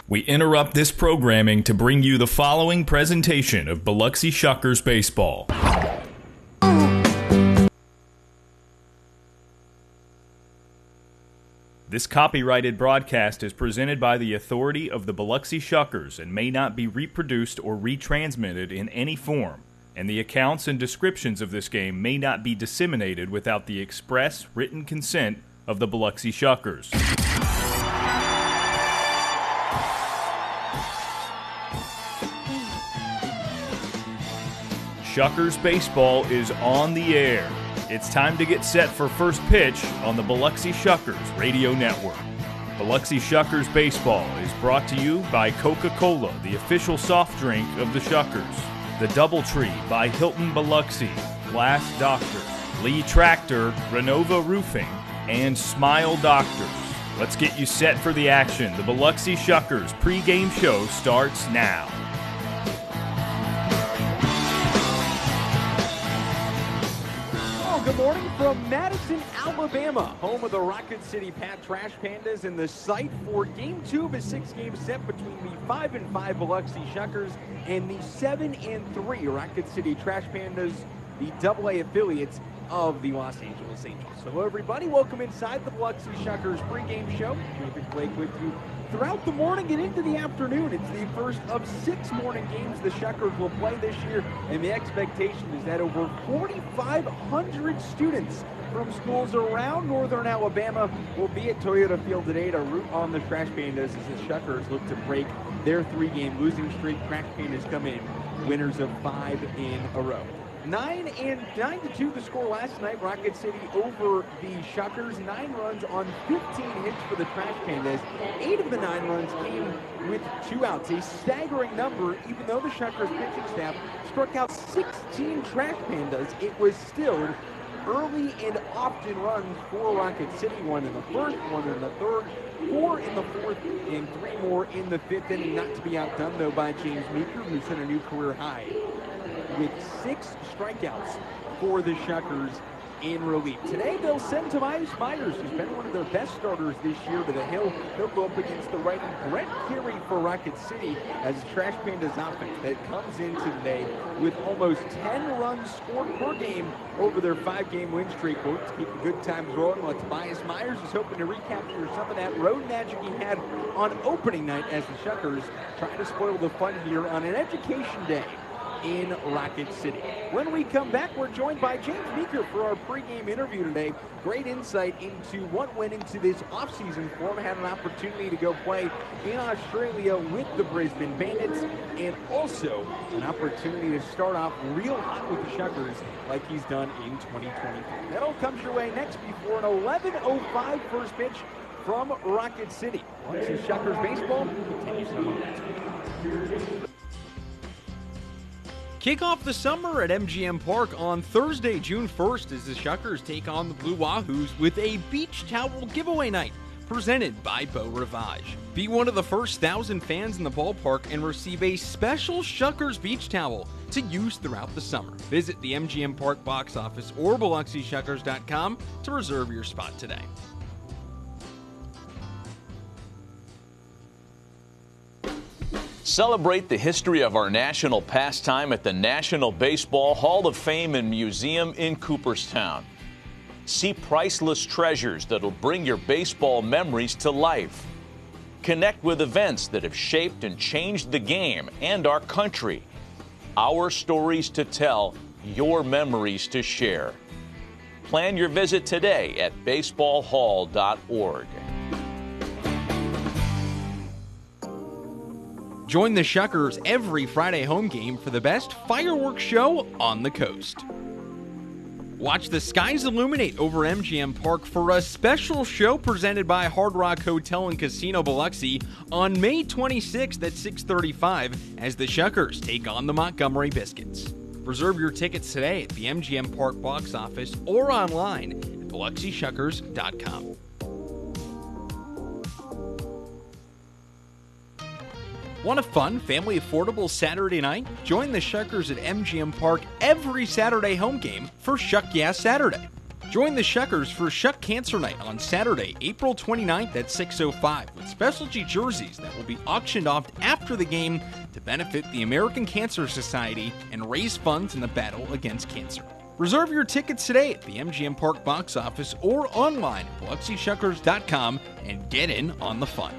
We interrupt this programming to bring you the following presentation of Biloxi Shuckers Baseball. This copyrighted broadcast is presented by the authority of the Biloxi Shuckers and may not be reproduced or retransmitted in any form, and the accounts and descriptions of this game may not be disseminated without the express written consent of the Biloxi Shuckers. Shuckers Baseball is on the air. It's time to get set for first pitch on the Biloxi Shuckers Radio Network. Biloxi Shuckers Baseball is brought to you by Coca-Cola, the official soft drink of the Shuckers, the Doubletree by Hilton Biloxi, Glass Doctor, Lee Tractor, Renova Roofing, and Smile Doctors. Let's get you set for the action. The Biloxi Shuckers pregame show starts now. Good morning from Madison, Alabama, home of the Rocket City Pat Trash Pandas and the site for Game 2 of a 6-game set between the 5-5 Biloxi Shuckers and the 7-3 Rocket City Trash Pandas, the AA affiliates of the Los Angeles Angels. So hello everybody, welcome inside the Biloxi Shuckers pregame show. David Blake with you throughout the morning and into the afternoon. It's the first of 6 morning games the Shuckers will play this year, and the expectation is that over 4,500 students from schools around northern Alabama will be at Toyota Field today to root on the Trash Pandas as the Shuckers look to break their 3-game losing streak. Trash Pandas come in winners of 5 in a row. 9-2 the score last night. Rocket City over the Shuckers. 9 runs on 15 hits for the Trash Pandas. 8 of the 9 runs came with 2 outs. A staggering number, even though the Shuckers pitching staff struck out 16 Trash Pandas. It was still early and often runs for Rocket City. 1 in the first, 1 in the third, 4 in the fourth, and 3 more in the 5th inning. Not to be outdone, though, by James Meeker, who set a new career high with 6 strikeouts for the Shuckers in relief. Today they'll send Tobias Myers, who's been one of their best starters this year, to the hill. He'll go up against the righty Brett Carey for Rocket City as the Trash Pandas offense that comes into today with almost 10 runs scored per game over their 5-game win streak. We'll keep the good times rolling while Tobias Myers is hoping to recapture some of that road magic he had on opening night as the Shuckers try to spoil the fun here on an education day in Rocket City. When we come back, we're joined by James Meeker for our pregame interview today. Great insight into what went into this offseason for him. Had an opportunity to go play in Australia with the Brisbane Bandits, and also an opportunity to start off real hot with the Shuckers like he's done in 2023. That all comes your way next before an 11:05 first pitch from Rocket City. Once the Shuckers baseball continues to move. Kick off the summer at MGM Park on Thursday, June 1st, as the Shuckers take on the Blue Wahoos with a beach towel giveaway night presented by Beau Rivage. Be one of the first 1,000 fans in the ballpark and receive a special Shuckers beach towel to use throughout the summer. Visit the MGM Park box office or BiloxiShuckers.com to reserve your spot today. Celebrate the history of our national pastime at the National Baseball Hall of Fame and Museum in Cooperstown. See priceless treasures that'll bring your baseball memories to life. Connect with events that have shaped and changed the game and our country. Our stories to tell, your memories to share. Plan your visit today at baseballhall.org. Join the Shuckers every Friday home game for the best fireworks show on the coast. Watch the skies illuminate over MGM Park for a special show presented by Hard Rock Hotel and Casino Biloxi on May 26th at 6:35 as the Shuckers take on the Montgomery Biscuits. Reserve your tickets today at the MGM Park box office or online at BiloxiShuckers.com. Want a fun, family affordable Saturday night? Join the Shuckers at MGM Park every Saturday home game for Shuck Yeah Saturday. Join the Shuckers for Shuck Cancer Night on Saturday, April 29th at 6:05 with specialty jerseys that will be auctioned off after the game to benefit the American Cancer Society and raise funds in the battle against cancer. Reserve your tickets today at the MGM Park box office or online at BiloxiShuckers.com and get in on the fun.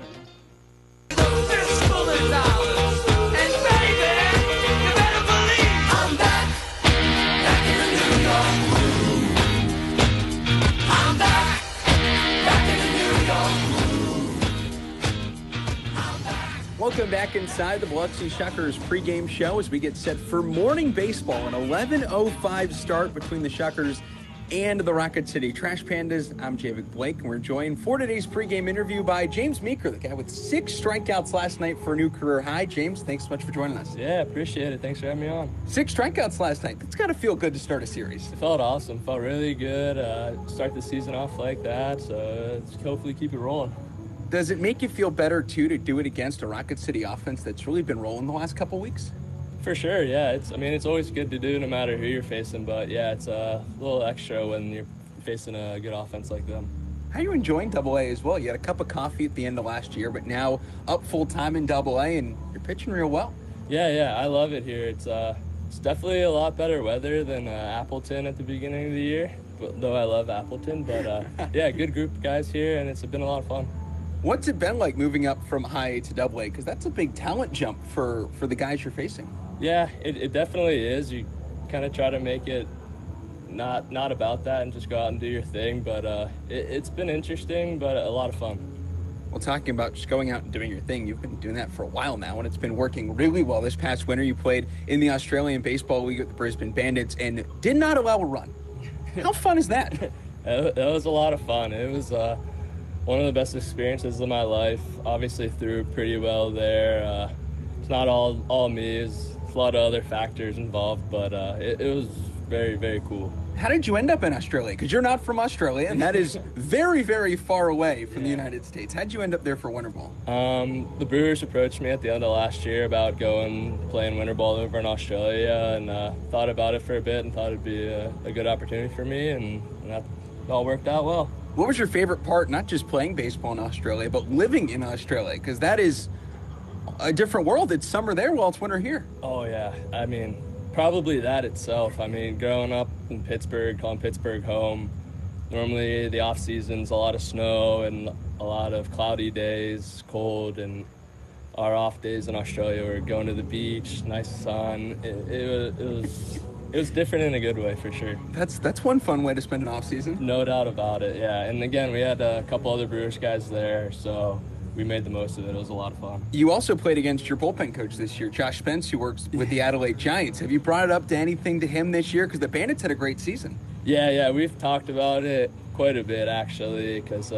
Welcome back inside the Biloxi Shuckers pregame show as we get set for morning baseball, an 11:05 start between the Shuckers and the Rocket City Trash Pandas. I'm Javik Blake, and we're joined for today's pregame interview by James Meeker, the guy with 6 strikeouts last night for a new career high. James, thanks so much for joining us. Yeah, appreciate it. Thanks for having me on. 6 strikeouts last night. That's got to feel good to start a series. It felt awesome. Felt really good. Start the season off like that, so hopefully keep it rolling. Does it make you feel better, too, to do it against a Rocket City offense that's really been rolling the last couple weeks? For sure, yeah. It's always good to do no matter who you're facing, but yeah, it's a little extra when you're facing a good offense like them. How are you enjoying Double-A as well? You had a cup of coffee at the end of last year, but now up full-time in Double-A, and you're pitching real well. Yeah, I love it here. It's definitely a lot better weather than Appleton at the beginning of the year, though I love Appleton. But yeah, good group of guys here, and it's been a lot of fun. What's it been like moving up from high A to Double-A? Because that's a big talent jump for the guys you're facing. Yeah, it definitely is. You kind of try to make it not about that and just go out and do your thing. But it's been interesting, but a lot of fun. Well, talking about just going out and doing your thing, you've been doing that for a while now, and it's been working really well. This past winter, you played in the Australian Baseball League with the Brisbane Bandits and did not allow a run. How fun is that? That was a lot of fun. It was one of the best experiences of my life. Obviously threw pretty well there. It's not all me. There's a lot of other factors involved, but it was very, very cool. How did you end up in Australia? Because you're not from Australia, and that is very, very far away from the United States. How did you end up there for winter ball? The Brewers approached me at the end of last year about playing winter ball over in Australia, and thought about it for a bit and thought it'd be a good opportunity for me, and that all worked out well. What was your favorite part, not just playing baseball in Australia, but living in Australia? Because that is a different world. It's summer there while it's winter here. Oh, yeah. I mean, probably that itself. I mean, growing up in Pittsburgh, calling Pittsburgh home, normally the off season's a lot of snow and a lot of cloudy days, cold, and our off days in Australia were going to the beach, nice sun. It was different in a good way, for sure. That's one fun way to spend an off season. No doubt about it, yeah. And again, we had a couple other Brewers guys there, so we made the most of it. It was a lot of fun. You also played against your bullpen coach this year, Josh Spence, who works with the Adelaide Giants. Have you brought it up to anything to him this year? Because the Bandits had a great season. Yeah, we've talked about it quite a bit, actually, because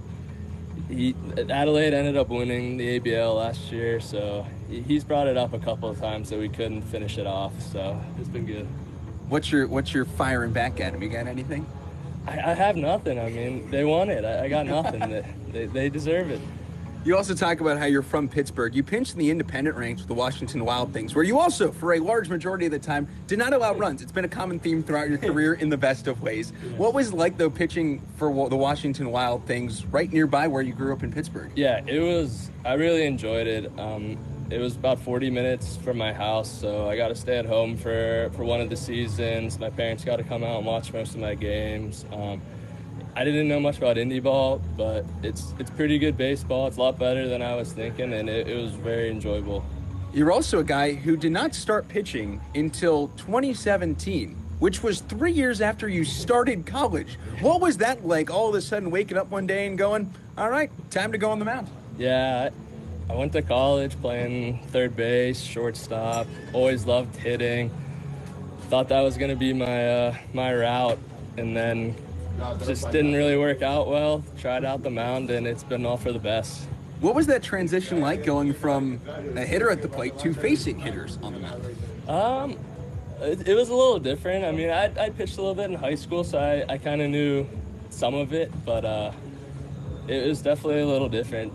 Adelaide ended up winning the ABL last year, so he's brought it up a couple of times that we couldn't finish it off, so it's been good. What's your firing back at him? You got anything? I have nothing. I mean, they won it. I got nothing. They deserve it. You also talk about how you're from Pittsburgh. You pinched in the independent ranks with the Washington Wild Things, where you also, for a large majority of the time, did not allow runs. It's been a common theme throughout your career in the best of ways. What was it like, though, pitching for the Washington Wild Things right nearby where you grew up in Pittsburgh? Yeah, it was. I really enjoyed it. It was about 40 minutes from my house, so I got to stay at home for one of the seasons. My parents got to come out and watch most of my games. I didn't know much about indie ball, but it's pretty good baseball. It's a lot better than I was thinking, and it was very enjoyable. You're also a guy who did not start pitching until 2017, which was 3 years after you started college. What was that like, all of a sudden waking up one day and going, all right, time to go on the mound? Yeah, I went to college playing third base, shortstop, always loved hitting. Thought that was going to be my route, and then just didn't really work out well. Tried out the mound, and it's been all for the best. What was that transition like, going from a hitter at the plate to facing hitters on the mound? It was a little different. I mean, I pitched a little bit in high school, so I kind of knew some of it, but it was definitely a little different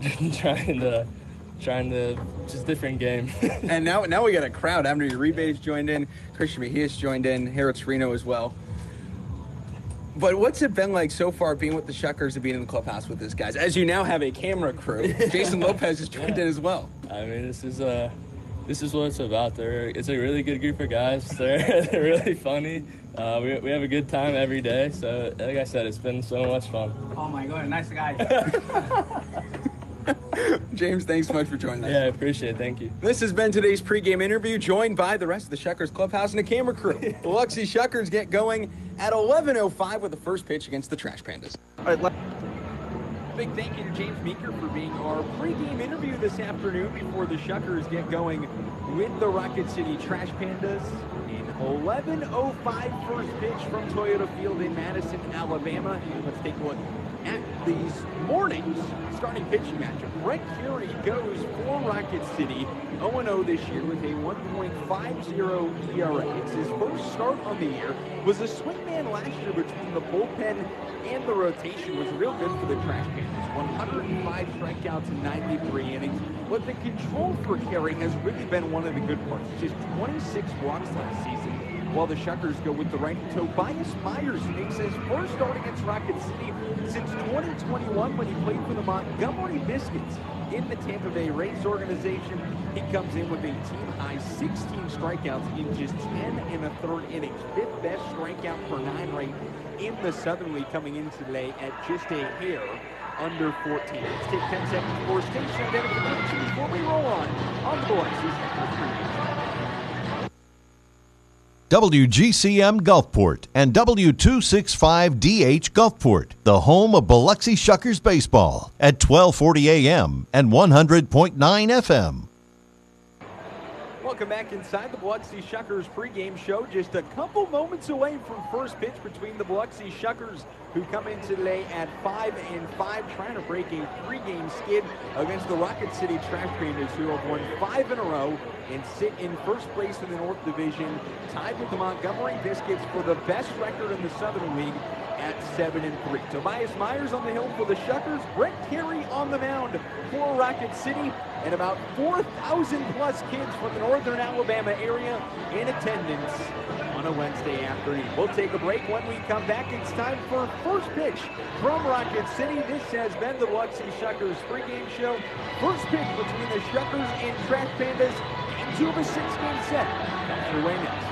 trying to just different game. And now we got a crowd. Abner Uribe's joined in, Christian Mejias joined in, Harold Serino as well. But what's it been like so far being with the Shuckers and being in the clubhouse with these guys? As you now have a camera crew, Jason Lopez has joined in as well. I mean, this is what it's about. It's a really good group of guys. They're really funny. We have a good time every day. So, like I said, it's been so much fun. Oh my God, nice guy. James, thanks so much for joining us. Yeah, I appreciate it. Thank you. This has been today's pregame interview, joined by the rest of the Shuckers clubhouse and the camera crew. The Biloxi Shuckers get going at 11:05 with the first pitch against the Trash Pandas. All right, big thank you to James Meeker for being our pregame interview this afternoon before the Shuckers get going with the Rocket City Trash Pandas. In 11:05 first pitch from Toyota Field in Madison, Alabama. And let's take a look at these mornings starting pitching matchup. Brett Carey goes for Rocket City, 0-0 this year with a 1.50 ERA. It's his first start on the year. Was a swingman last year between the bullpen and the rotation. Was real good for the Trash Panthers. 105 strikeouts in 93 innings. But the control for Carey has really been one of the good parts. Just 26 walks last season. While the Shuckers go with the righty Tobias Myers makes his first start against Rocket City since 2021 when he played for the Montgomery Biscuits in the Tampa Bay Rays organization. He comes in with a team-high 16 strikeouts in just 10 1/3 innings. Fifth best strikeout per 9 rate in the Southern League, coming in today at just a hair under 14. Let's take 10 seconds for station identification before we roll on the Biloxi Shuckers pregame. WGCM Gulfport and W265DH Gulfport, the home of Biloxi Shuckers baseball at 1240 AM and 100.9 FM. Welcome back inside the Biloxi Shuckers pregame show. Just a couple moments away from first pitch between the Biloxi Shuckers, who come in today at 5-5, trying to break a 3-game skid against the Rocket City Trash Pandas, who have won 5 in a row and sit in first place in the North Division, tied with the Montgomery Biscuits for the best record in the Southern League at 7-3. Tobias Myers on the hill for the Shuckers, Brett Carey on the mound for Rocket City, and about 4,000 plus kids from the northern Alabama area in attendance on a Wednesday afternoon. We'll take a break. When we come back, it's time for first pitch from Rocket City. This has been the Biloxi Shuckers pregame show. First pitch between the Shuckers and Trash Pandas. Game 2 of a 6-game set comes your way next.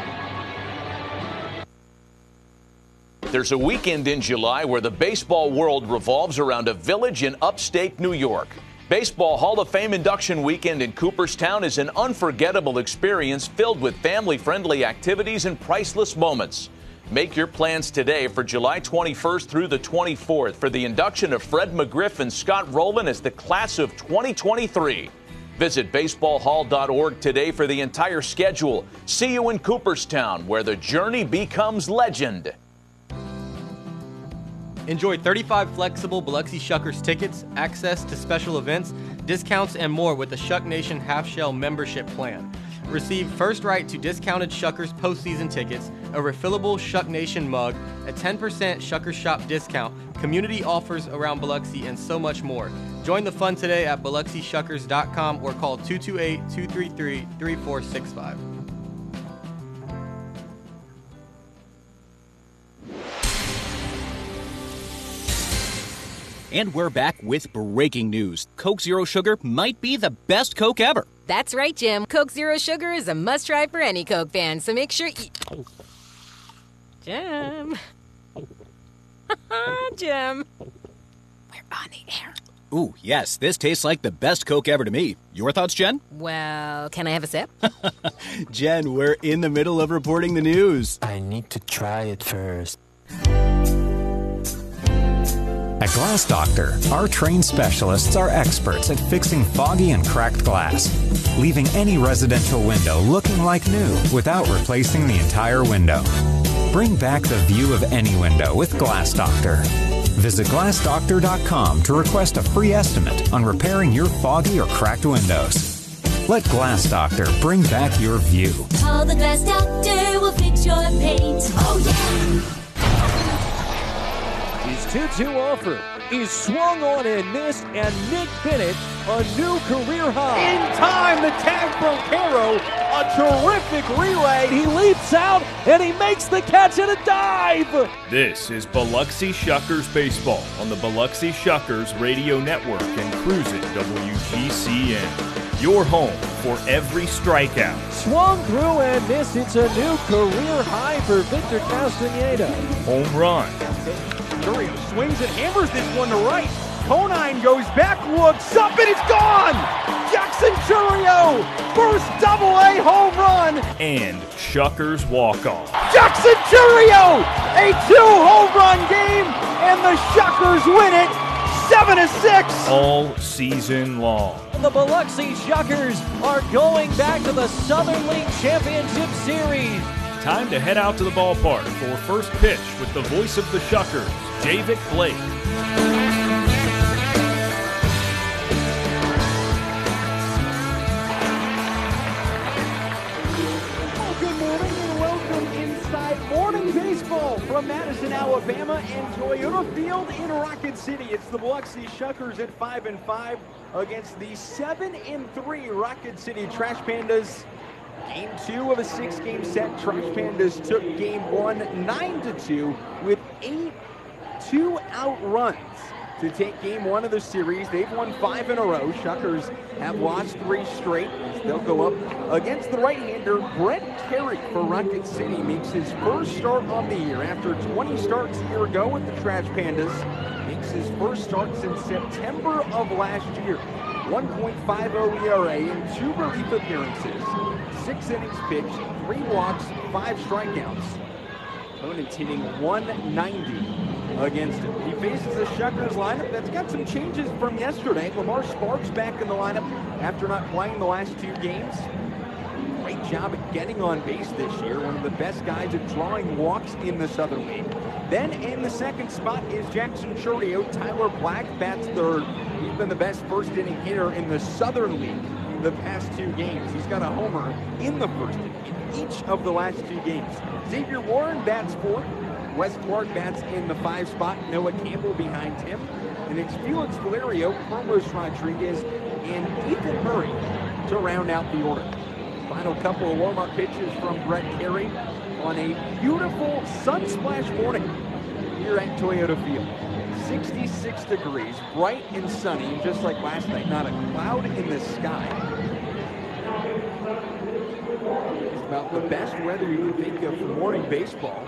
There's a weekend in July where the baseball world revolves around a village in upstate New York. Baseball Hall of Fame induction weekend in Cooperstown is an unforgettable experience filled with family-friendly activities and priceless moments. Make your plans today for July 21st through the 24th for the induction of Fred McGriff and Scott Rowland as the class of 2023. Visit baseballhall.org today for the entire schedule. See you in Cooperstown, where the journey becomes legend. Enjoy 35 flexible Biloxi Shuckers tickets, access to special events, discounts, and more with the Shuck Nation Half Shell membership plan. Receive first right to discounted Shuckers postseason tickets, a refillable Shuck Nation mug, a 10% Shuckers Shop discount, community offers around Biloxi, and so much more. Join the fun today at BiloxiShuckers.com or call 228-233-3465. And we're back with breaking news. Coke Zero Sugar might be the best Coke ever. That's right, Jim. Coke Zero Sugar is a must-try for any Coke fan, so make sure you... Jim. Jim. We're on the air. Ooh, yes, this tastes like the best Coke ever to me. Your thoughts, Jen? Well, can I have a sip? Jen, we're in the middle of reporting the news. I need to try it first. At Glass Doctor, our trained specialists are experts at fixing foggy and cracked glass, leaving any residential window looking like new without replacing the entire window. Bring back the view of any window with Glass Doctor. Visit glassdoctor.com to request a free estimate on repairing your foggy or cracked windows. Let Glass Doctor bring back your view. Call the Glass Doctor, we'll fix your paint. Oh, yeah! Is 2-2 offer is swung on and missed, and Nick Bennett, a new career high. In time, the tag from Caro, a terrific relay. He leaps out, and he makes the catch and a dive. This is Biloxi Shuckers Baseball on the Biloxi Shuckers Radio Network and Cruisin' WGCN. Your home for every strikeout. Swung through and missed. It's a new career high for Victor Castaneda. Home run. Churio swings and hammers this one to right. Conine goes back, looks up, and it's gone! Jackson Churio, first Double-A home run! And Shuckers walk-off. Jackson Churio, a 2-home run game, and the Shuckers win it 7-6. All season long. The Biloxi Shuckers are going back to the Southern League Championship Series. Time to head out to the ballpark for first pitch with the voice of the Shuckers, Javik Blake. Good morning and welcome inside Morning Baseball from Madison, Alabama and Toyota Field in Rocket City. It's the Biloxi Shuckers at 5-5 against the 7-3 Rocket City Trash Pandas. Game 2 of a 6-game set. Trash Pandas took game 1 9-2 with 8 2-out runs to take game 1 of the series. They've won 5 in a row. Shuckers have lost 3 straight. They'll go up against the right-hander. Brett Carrick for Rocket City makes his first start of the year after 20 starts a year ago with the Trash Pandas. Makes his first start since September of last year. 1.50 ERA in 2 relief appearances. 6 innings pitched, 3 walks, 5 strikeouts. Opponent's hitting 190 against him. He faces a Shuckers lineup that's got some changes from yesterday. Lamar Sparks back in the lineup after not playing the last 2 games. Great job at getting on base this year. One of the best guys at drawing walks in the Southern League. Then in the second spot is Jackson Churio. Tyler Black bats third. He's been the best first inning hitter in the Southern League the past 2 games. He's got a homer in the first inning in each of the last 2 games. Xavier Warren bats fourth. Wes Clark bats in the 5 spot. Noah Campbell behind him. And it's Felix Valerio, Carlos Rodriguez, and Ethan Murray to round out the order. Final couple of warm-up pitches from Brett Carey on a beautiful sun-splashed morning here at Toyota Field. 66 degrees, bright and sunny, just like last night. Not a cloud in the sky. It's about the best weather you can think of for morning baseball.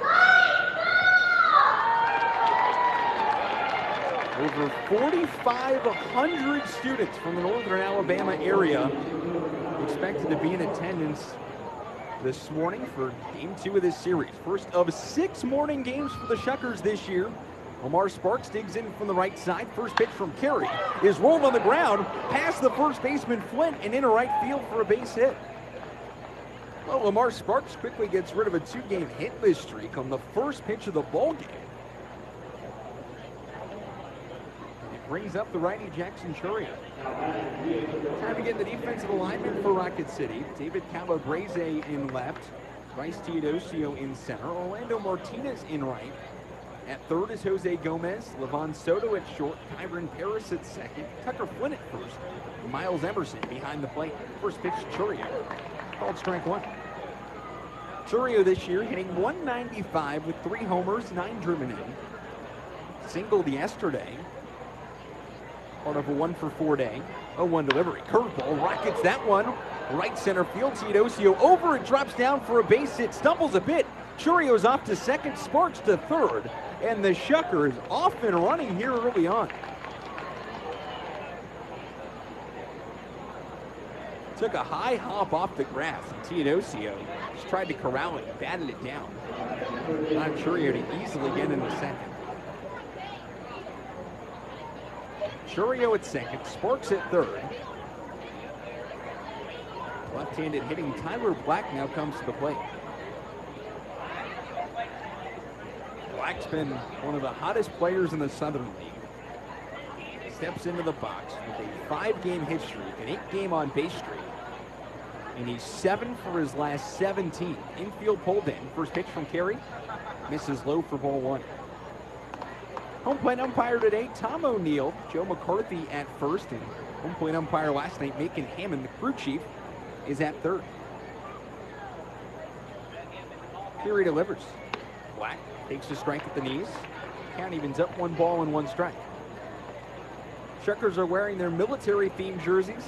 Over 4,500 students from the northern Alabama area expected to be in attendance this morning for game 2 of this series. First of 6 morning games for the Shuckers this year. Lamar Sparks digs in from the right side. First pitch from Carey is rolled on the ground past the first baseman Flint and into right field for a base hit. Well, Lamar Sparks quickly gets rid of a 2-game hitless streak on the first pitch of the ball game. It brings up the righty Jackson Churio. Time to get the defensive alignment for Rocket City. David Calabrese in left. Bryce Teodosio in center. Orlando Martinez in right. At third is Jose Gomez. Levon Soto at short. Kyron Paris at second. Tucker Flynn at first. Miles Emerson behind the plate. First pitch to Churio. Called strike 1. Churio this year hitting 195 with 3 homers, 9 driven in. Singled yesterday. Part of a 1-for-4 day. 0-1 delivery. Curveball rockets that one. Right center field. Teodosio over. It drops down for a base hit. Stumbles a bit. Churio's off to second. Sparks to third. And the Shuckers off and running here early on. Took a high hop off the grass. And Teodosio just tried to corral it. Batted it down. Not Churio to easily get in the second. Churio at second, Sparks at third. Left-handed hitting Tyler Black now comes to the plate. Black's been one of the hottest players in the Southern League. Steps into the box with a 5-game hit streak, an 8-game on base streak. And he's 7 for his last 17. Infield pulled in. First pitch from Carey. Misses low for ball 1. Home plate umpire today, Tom O'Neill. Joe McCarthy at first, and home plate umpire last night, Macon Hammond, the crew chief, is at third. Curie delivers. Black takes a strike at the knees. Count evens up, 1 ball and 1 strike. Shuckers are wearing their military-themed jerseys.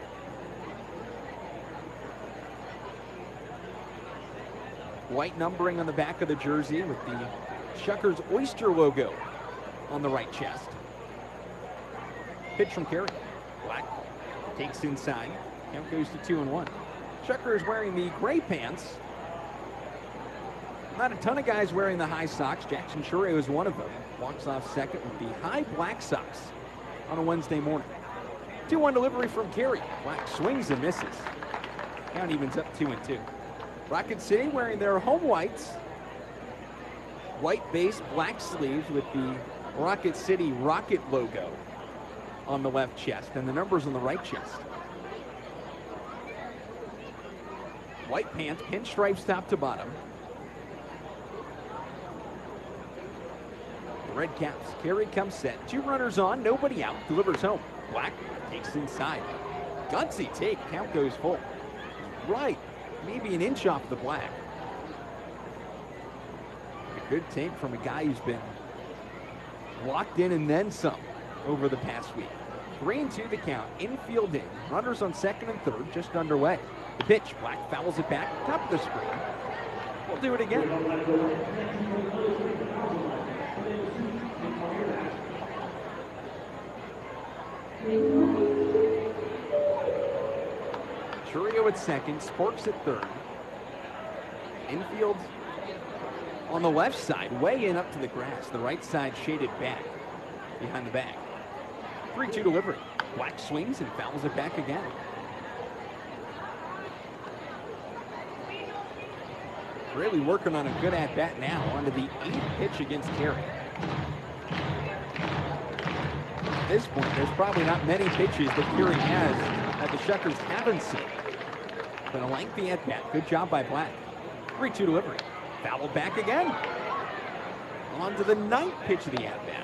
White numbering on the back of the jersey with the Shuckers Oyster logo on the right chest. Pitch from Carey. Black takes inside. Count goes to 2-1. Shuckers wearing the gray pants. Not a ton of guys wearing the high socks. Jackson Churio is one of them. Walks off second with the high black socks on a Wednesday morning. 2-1 delivery from Carey. Black swings and misses. Count evens up 2-2. Rocket City wearing their home whites. White base, black sleeves with the Rocket City Rocket logo on the left chest and the numbers on the right chest. White pants, pinstripes top to bottom. Red caps. Carey comes set. 2 runners on, nobody out. Delivers home. Black takes inside. Gutsy take. Count goes full. Right. Maybe an inch off the black. A good take from a guy who's been locked in and then some over the past week. 3-2 the count. Infield in. Runners on second and third just underway. The pitch. Black fouls it back. Top of the screen. We'll do it again. Churio at second, Sparks at third. Infield on the left side, way in up to the grass. The right side shaded back behind the bag. 3-2 delivery. Black swings and fouls it back again. Really working on a good at-bat now. Onto the 8th pitch against Carey. At this point, there's probably not many pitches that Carey has that the Shuckers haven't seen. But a lengthy at-bat. Good job by Black. 3-2 delivery. Fouled back again. On to the 9th pitch of the at-bat.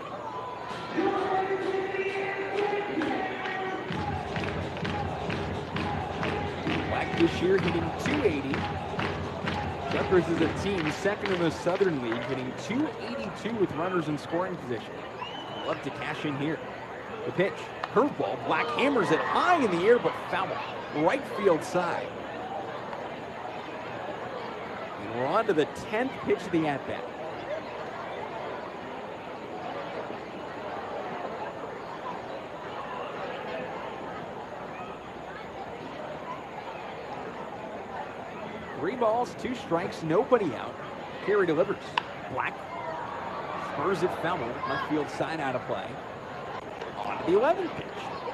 Black this year hitting .280. Shuckers is a team second in the Southern League, hitting .282 with runners in scoring position. Love to cash in here. The pitch. Curveball. Black hammers it high in the air, but foul. Right field side. And we're on to the 10th pitch of the at-bat. Three balls, 2 strikes, nobody out. Carey delivers. Black spurs it foul. Left field side out of play. On to the 11th pitch.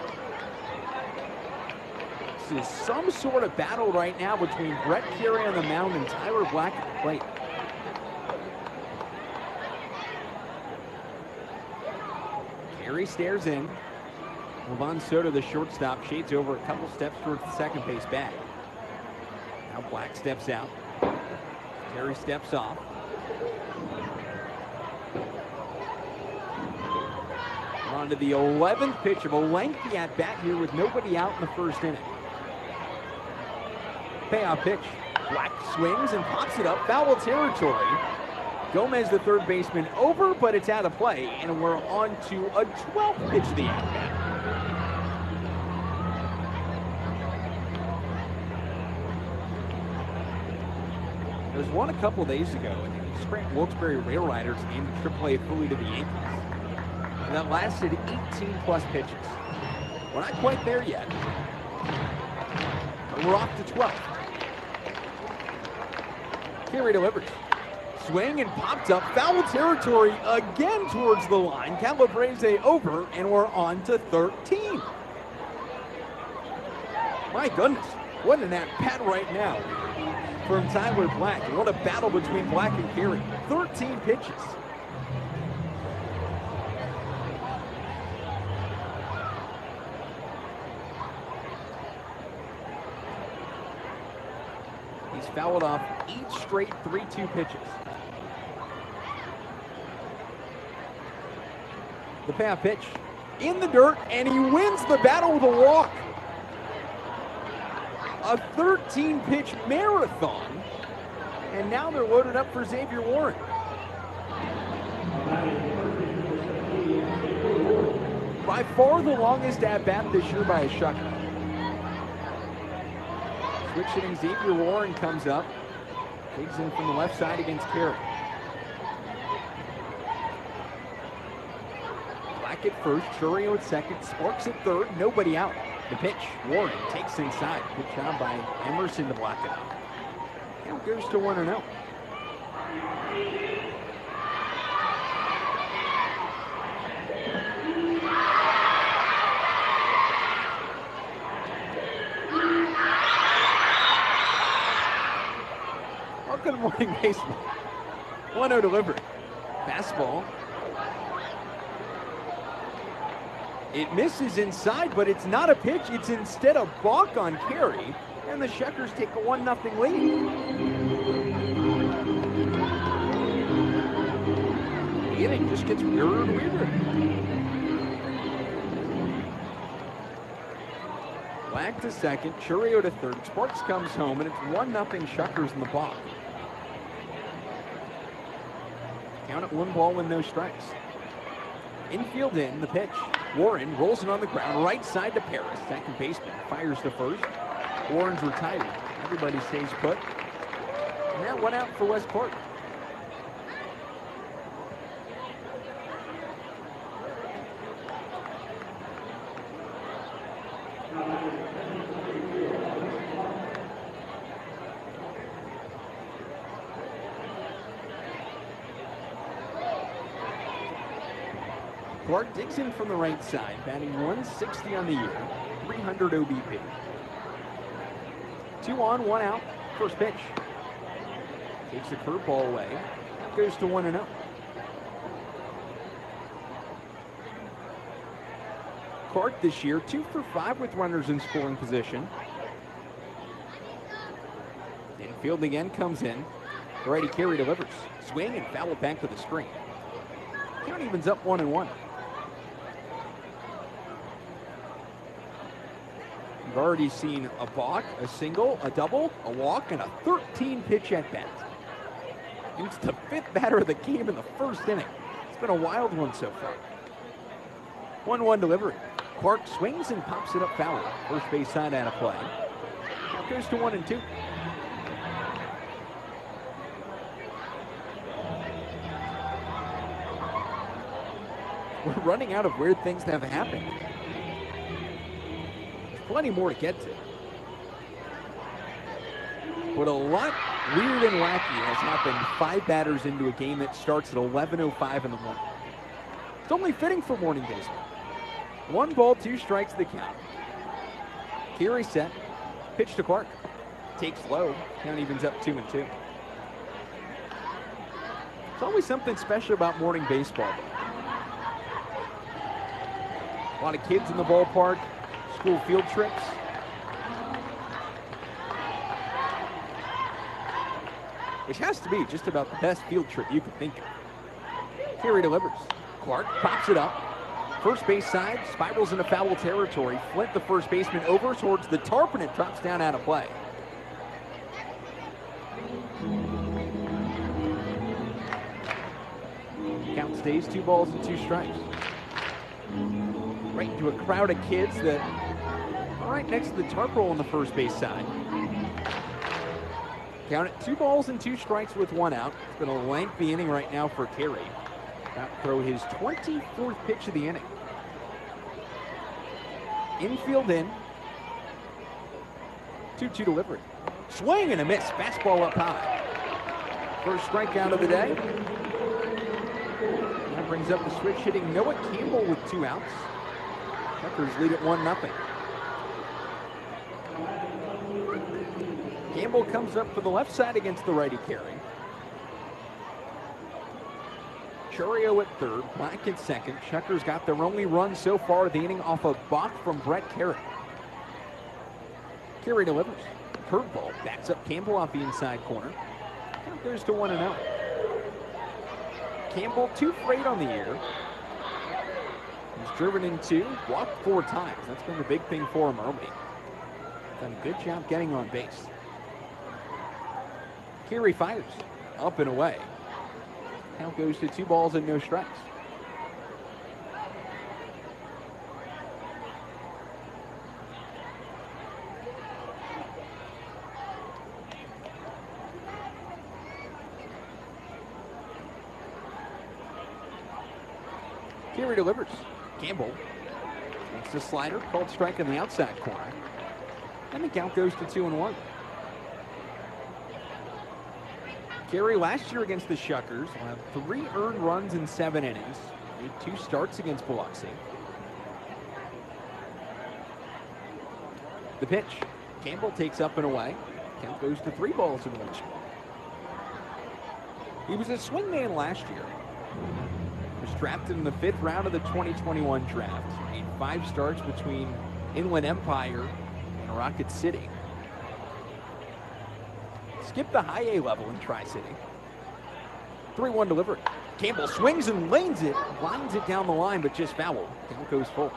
This is some sort of battle right now between Brett Carey on the mound and Tyler Black at the plate. Carey stares in. Levon Soto, the shortstop, shades over a couple steps towards the second base bag. Now Black steps out. Carey steps off. On to the 11th pitch of a lengthy at-bat here with nobody out in the first inning. Payoff pitch. Black swings and pops it up. Foul territory. Gomez, the third baseman, over, but it's out of play. And we're on to a 12th pitch of the at-bat. There's one a couple days ago, and the Scranton Wilkes-Barre Rail Riders named the AAA affiliate of the Yankees. And that lasted 18-plus pitches. We're not quite there yet. But we're off to 12. Carey delivers. Swing and popped up. Foul territory again towards the line. Calabrese over, and we're on to 13. My goodness, what an at-bat right now from Tyler Black. What a battle between Black and Carey. 13 pitches. He's fouled off each straight 3-2 pitches. The payoff pitch in the dirt, and he wins the battle with a walk. A 13-pitch marathon, and now they're loaded up for Xavier Warren. By far the longest at-bat this year by a Shucker. Switch hitting Xavier Warren comes up. Digs in from the left side against Carey. Black at first, Churio at second, Sparks at third, nobody out. The pitch, Warren takes inside. Good job by Emerson to block it out. Count goes to 1-0. Welcome to Morning Baseball. 1-0 delivery. Fastball. It misses inside, but it's not a pitch. It's instead a balk on Carey, and the Shuckers take a 1-0 lead. The inning just gets weirder and weirder. Black to second, Churio to third. Sparks comes home, and it's 1-0 Shuckers in the block. Count at 1 ball with no strikes. Infield in, the pitch. Warren rolls it on the ground, right side to Paris. Second baseman fires to first. Warren's retired. Everybody stays put. And that one out for West Park. Clark digs in from the right side, batting 160 on the year, 300 OBP. 2 on, 1 out, first pitch. Takes the curveball away, goes to 1-0. Clark this year, 2 for 5 with runners in scoring position. Infield again comes in. The righty Carey delivers. Swing and foul it back to the screen. Count evens up 1-1. We've already seen a balk, a single, a double, a walk, and a 13-pitch at-bat. It's the 5th batter of the game in the first inning. It's been a wild one so far. 1-1 delivery. Clark swings and pops it up foul. First base side out of play. Now goes to 1-2. We're running out of weird things that have happened. Plenty more to get to. But a lot weird and wacky has happened 5 batters into a game that starts at 11:05 in the morning. It's only fitting for morning baseball. 1 ball, 2 strikes the count. Carey set. Pitch to Clark. Takes low. Count evens up 2-2. There's always something special about morning baseball. A lot of kids in the ballpark. School field trips. Which has to be just about the best field trip you can think of. Carey delivers. Clark pops it up. First base side, spirals into foul territory. Flint, the first baseman, over towards the tarp, and it drops down out of play. Count stays 2 balls and 2 strikes. Right into a crowd of kids that are right next to the tarp roll on the first base side. Count it 2 balls and 2 strikes with 1 out. It's been a lengthy inning right now for Carey. About to throw his 24th pitch of the inning. Infield in. 2-2 delivery. Swing and a miss. Fastball up high. First strikeout of the day. That brings up the switch hitting Noah Campbell with 2 outs. Shuckers lead at 1-0. Campbell comes up for the left side against the righty Carey. Churio at third, Black at second. Shuckers got their only run so far of the inning off a balk from Brett Carey. Carey delivers. Curveball backs up Campbell off the inside corner. Count goes to 1-0. Campbell 2 for 8 on the year. He's driven in 2, walked 4 times. That's been the big thing for him early. Done a good job getting on base. Carey fires up and away. Count goes to 2 balls and no strikes. Carey delivers. Campbell makes the slider, called strike in the outside corner. And the count goes to 2-1. Carey last year against the Shuckers will have 3 earned runs in 7 innings. Made 2 starts against Biloxi. The pitch. Campbell takes up and away. Count goes to 3 balls and 1 strike. He was a swingman last year. Was drafted in the 5th round of the 2021 draft. Made 5 starts between Inland Empire and Rocket City. Skipped the high A level in Tri-City. 3-1 delivery. Campbell swings and lanes it, lines it down the line, but just fouled. Count goes full.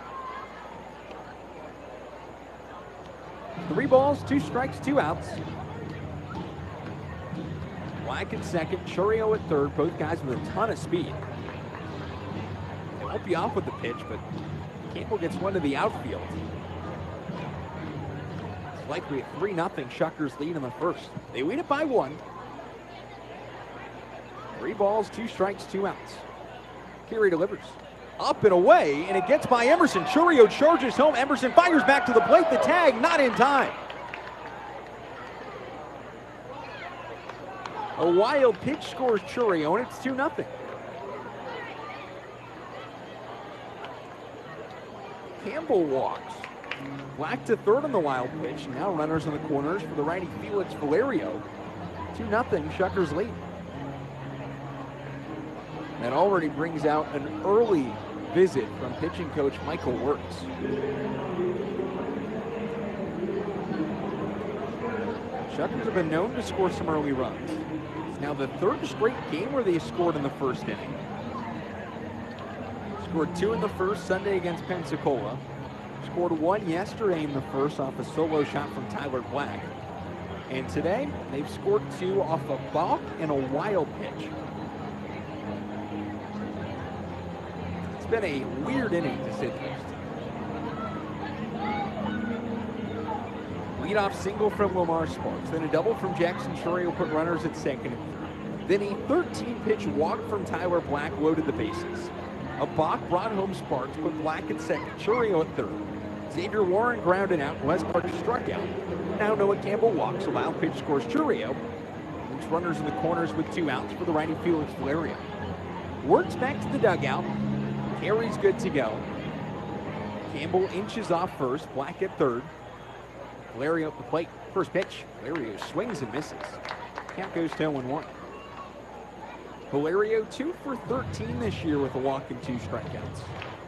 3 balls, 2 strikes, 2 outs. Black at second, Churio at third, both guys with a ton of speed. They won't be off with the pitch, but Campbell gets one to the outfield. It's likely a 3-0 Shuckers lead in the first. They lead it by 1. 3 balls, 2 strikes, 2 outs. Carey delivers. Up and away, and it gets by Emerson. Churio charges home. Emerson fires back to the plate. The tag, not in time. A wild pitch scores Churio, and it's 2-0. Campbell walks. Black to third on the wild pitch. Now runners in the corners for the righty Felix Valerio. 2-0, Shuckers lead. That already brings out an early visit from pitching coach Michael Wirtz. Shuckers have been known to score some early runs. It's now the 3rd straight game where they scored in the first inning. Scored 2 in the first Sunday against Pensacola. Scored 1 yesterday in the first off a solo shot from Tyler Black. And today, they've scored 2 off a balk and a wild pitch. It's been a weird inning to say the least. Leadoff single from Lamar Sparks, then a double from Jackson Churio put runners at second and third. Then a 13-pitch walk from Tyler Black loaded the bases. A balk brought home Sparks, put Black at second, Churio at third. Xavier Warren grounded out, Wes Clark struck out. Now Noah Campbell walks, a wild pitch scores Churio. Leaves runners in the corners with 2 outs for the righty Felix Valerio. Wirtz back to the dugout. Carey's good to go. Campbell inches off first, Black at third. Valerio at the plate. First pitch, Valerio swings and misses. Count goes to 0-1. Valerio 2 for 13 this year with a walk and 2 strikeouts.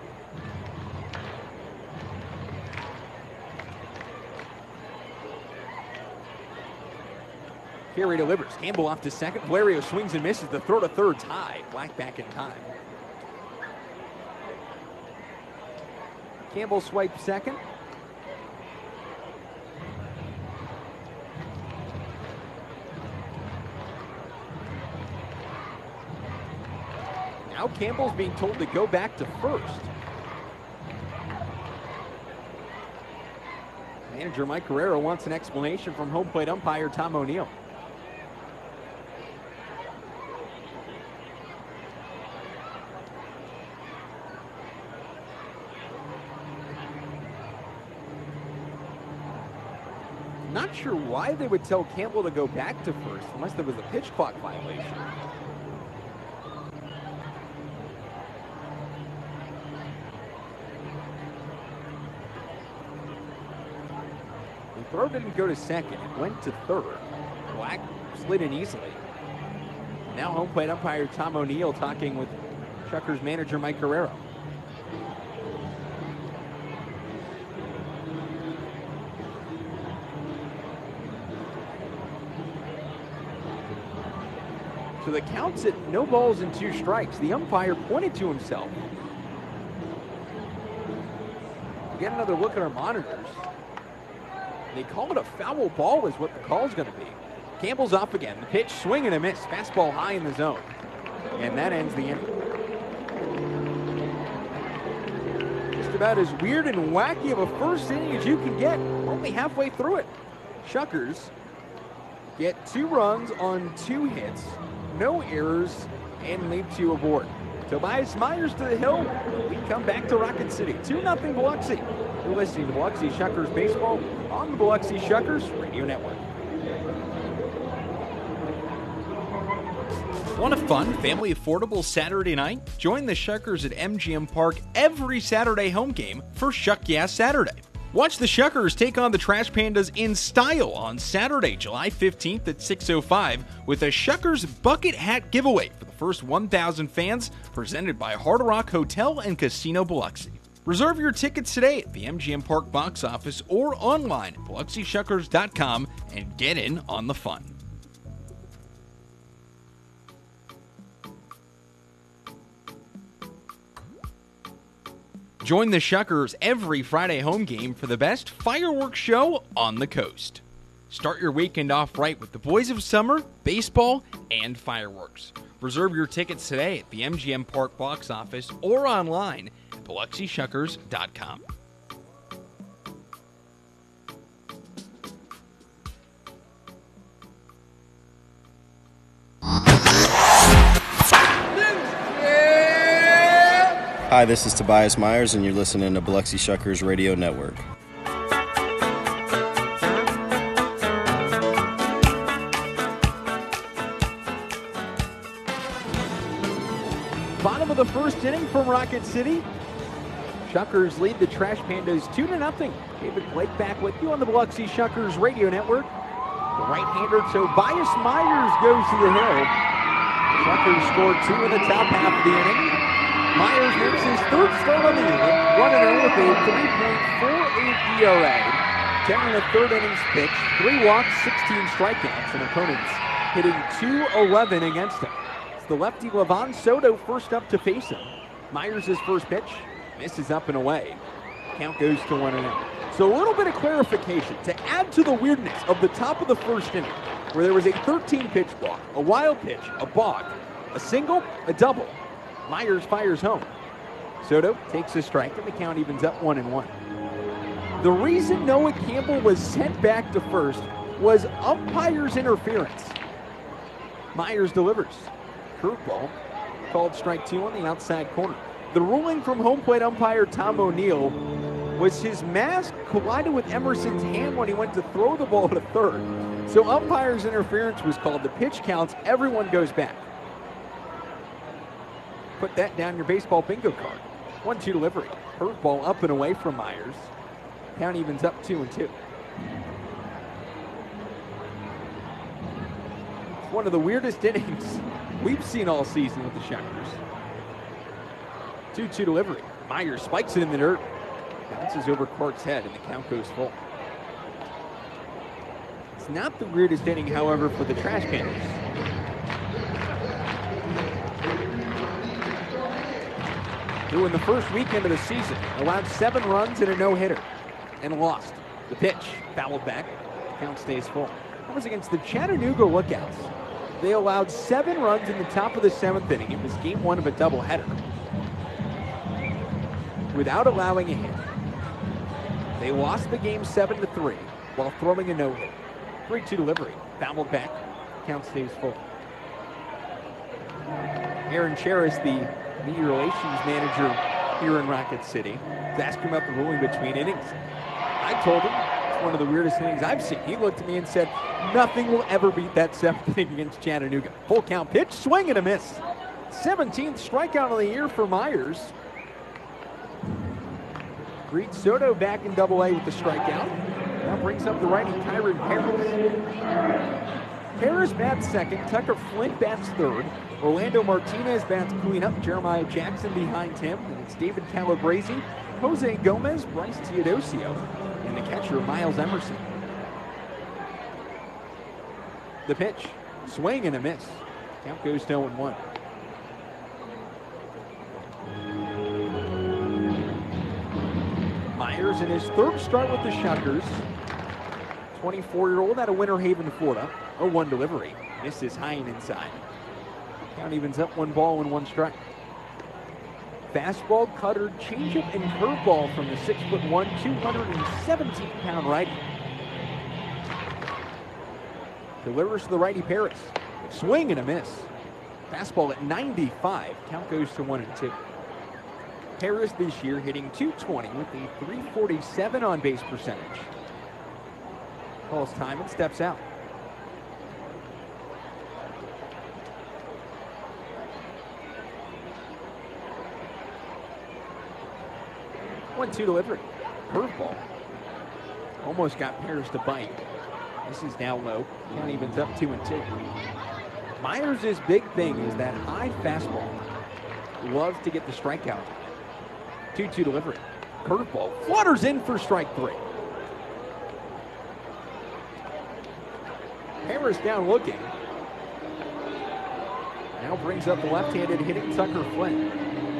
Carey delivers. Campbell off to second. Valerio swings and misses. The throw to third's high. Black back in time. Campbell swipes second. Now Campbell's being told to go back to first. Manager Mike Carrera wants an explanation from home plate umpire Tom O'Neill. Not sure why they would tell Campbell to go back to first unless there was a pitch clock violation. The throw didn't go to second. It went to third. Black slid in easily. Now home plate umpire Tom O'Neill talking with Shuckers manager Mike Guerrero. So the count's at no balls and 2 strikes. The umpire pointed to himself. Get another look at our monitors. They call it a foul ball is what the call's going to be. Campbell's off again. The pitch, swing and a miss. Fastball high in the zone. And that ends the inning. Just about as weird and wacky of a first inning as you can get. Only halfway through it. Shuckers get 2 runs on 2 hits, no errors, and leave 2 aboard. Tobias Myers to the hill. We come back to Rocket City. 2-0 Biloxi. You're listening to Biloxi Shuckers Baseball on the Biloxi Shuckers Radio Network. Want a fun, family affordable Saturday night? Join the Shuckers at MGM Park every Saturday home game for Shuck Yeah Saturday. Watch the Shuckers take on the Trash Pandas in style on Saturday, July 15th at 6:05 with a Shuckers bucket hat giveaway for the first 1,000 fans presented by Hard Rock Hotel and Casino Biloxi. Reserve your tickets today at the MGM Park box office or online at BiloxiShuckers.com and get in on the fun. Join the Shuckers every Friday home game for the best fireworks show on the coast. Start your weekend off right with the Boys of Summer, baseball, and fireworks. Reserve your tickets today at the MGM Park box office or online at BiloxiShuckers.com. Hi, this is Tobias Myers, and you're listening to Biloxi Shuckers Radio Network. Bottom of the first inning from Rocket City. Shuckers lead the Trash Pandas 2-0. David Blake back with you on the Biloxi Shuckers Radio Network. The right-hander Tobias Myers goes to the hill. Shuckers scored 2 in the top half of the inning. Myers makes his 3rd start on the unit, 1-0 with a 3.48 ERA. 10 in the 3rd innings pitched, 3 walks, 16 strikeouts, and opponents hitting .211 against him. It's the lefty Levon Soto first up to face him. Myers' first pitch misses up and away. Count goes to 1-0. So a little bit of clarification to add to the weirdness of the top of the first inning, where there was a 13-pitch walk, a wild pitch, a balk, a single, a double. Myers fires home. Soto takes a strike, and the count evens up 1-1. The reason Noah Campbell was sent back to first was umpire's interference. Myers delivers. Curveball called strike 2 on the outside corner. The ruling from home plate umpire Tom O'Neill was his mask collided with Emerson's hand when he went to throw the ball to third. So umpire's interference was called. The pitch counts. Everyone goes back. Put that down your baseball bingo card. 1-2 delivery. Curveball up and away from Myers. Count evens up 2-2. It's one of the weirdest innings we've seen all season with the Shuckers. 2-2 delivery. Myers spikes it in the dirt. Bounces over Clark's head, and the count goes full. It's not the weirdest inning, however, for the Trash Pandas. Who in the first weekend of the season allowed 7 runs and a no-hitter and lost. The pitch fouled back. Count stays full. That was against the Chattanooga Lookouts. They allowed 7 runs in the top of the 7th inning. It was game 1 of a doubleheader without allowing a hit. They lost the game 7-3 while throwing a no-hit. 3-2 delivery. Fouled back. Count stays full. Aaron Cheris, the media relations manager here in Rocket City, was asking about the ruling between innings. I told him it's one of the weirdest innings I've seen. He looked at me and said, nothing will ever beat that 7th inning against Chattanooga. Full count pitch, swing and a miss. 17th strikeout of the year for Myers. Greets Soto back in Double-A with the strikeout. Now brings up the righty Kyron Paris. Paris bats second, Tucker Flint bats third, Orlando Martinez bats clean up, Jeremiah Jackson behind him, and it's David Calabrese, Jose Gomez, Bryce Teodosio, and the catcher Miles Emerson. The pitch, swing and a miss. Count goes to 0-1. Myers Myers in his third start with the Shuckers. 24-year-old out of Winter Haven, Florida. 0-1 delivery. Misses high and inside. Count evens up 1 ball and 1 strike. Fastball, cutter, changeup, and curveball from the 6'1", 217-pound righty. Delivers to the righty Paris. Swing and a miss. Fastball at 95. Count goes to 1-2. Paris this year hitting .220 with a .347 on-base percentage. Calls time and steps out. One-two delivery. Curveball. Almost got Paris to bite. This is now low. Count evens up 2-2. Myers' big thing is that high fastball. Loves to get the strikeout. 2-2 delivery. Curveball. Flutters in for strike 3. Paris down looking. Now brings up the left-handed hitting Tucker Flint.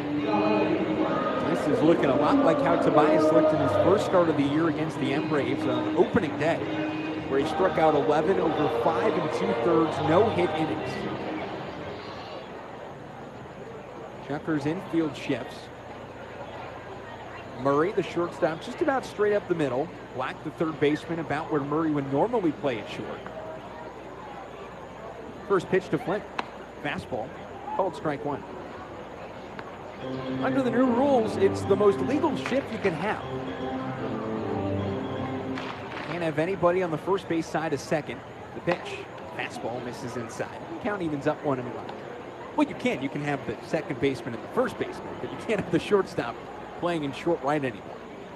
This is looking a lot like how Tobias looked in his first start of the year against the M-Braves on opening day, where he struck out 11 over 5 2/3 no-hit innings. Shuckers infield shifts. Murray, the shortstop, just about straight up the middle. Black, the third baseman, about where Murray would normally play at short. First pitch to Flint. Fastball. Called strike 1. Under the new rules, it's the most legal shift you can have. Can't have anybody on the first base side of second. The pitch. Fastball misses inside. Count evens up 1-1. Well, you can. You can have the second baseman and the first baseman, but you can't have the shortstop playing in short right anymore.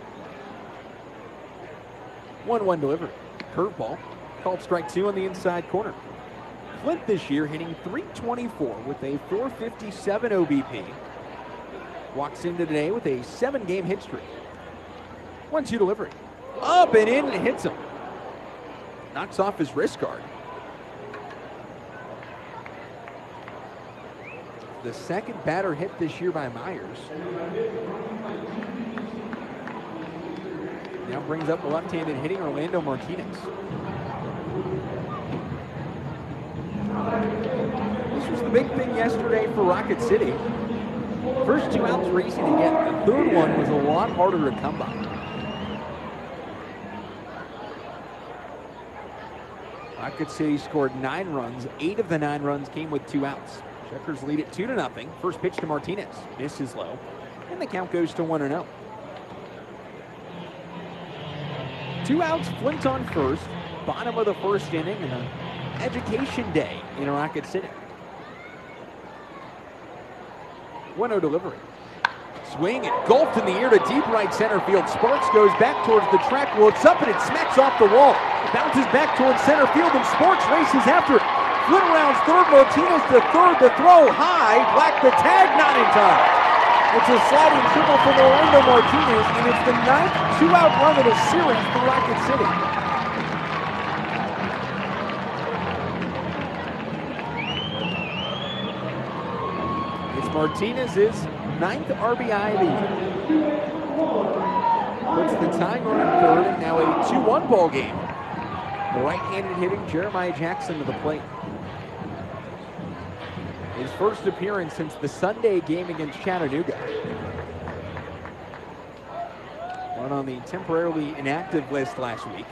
1-1 delivery. Curveball. Called strike 2 on the inside corner. Flint this year hitting .324 with a .457 OBP. Walks into today with a 7-game hit streak. 1-2 delivery. Up and in and hits him. Knocks off his wrist guard. The second batter hit this year by Myers. Now brings up the left-handed hitting Orlando Martinez. This was the big thing yesterday for Rocket City. First 2 outs were easy to get. The third one was a lot harder to come by. Rocket City scored 9 runs. 8 of the 9 runs came with 2 outs. Shuckers lead it 2-0. First pitch to Martinez. Misses low. And the count goes to 1-0. 2 outs, Flint on first. Bottom of the first inning and an education day in Rocket City. 1-0 delivery. Swing and golfed in the air to deep right center field. Sparks goes back towards the track. Looks up and it smacks off the wall. Bounces back towards center field and Sparks races after it. Flint rounds third. Martinez to third. The throw high. Black the tag, not in time. It's a sliding triple from Orlando Martinez, and it's the 9th 2-out run of the series for Rocket City. Martinez's 9th RBI of the year. Puts the tying run in third, and now a 2-1 ball game. The right-handed hitting Jeremiah Jackson to the plate. His first appearance since the Sunday game against Chattanooga. One on the temporarily inactive list last week.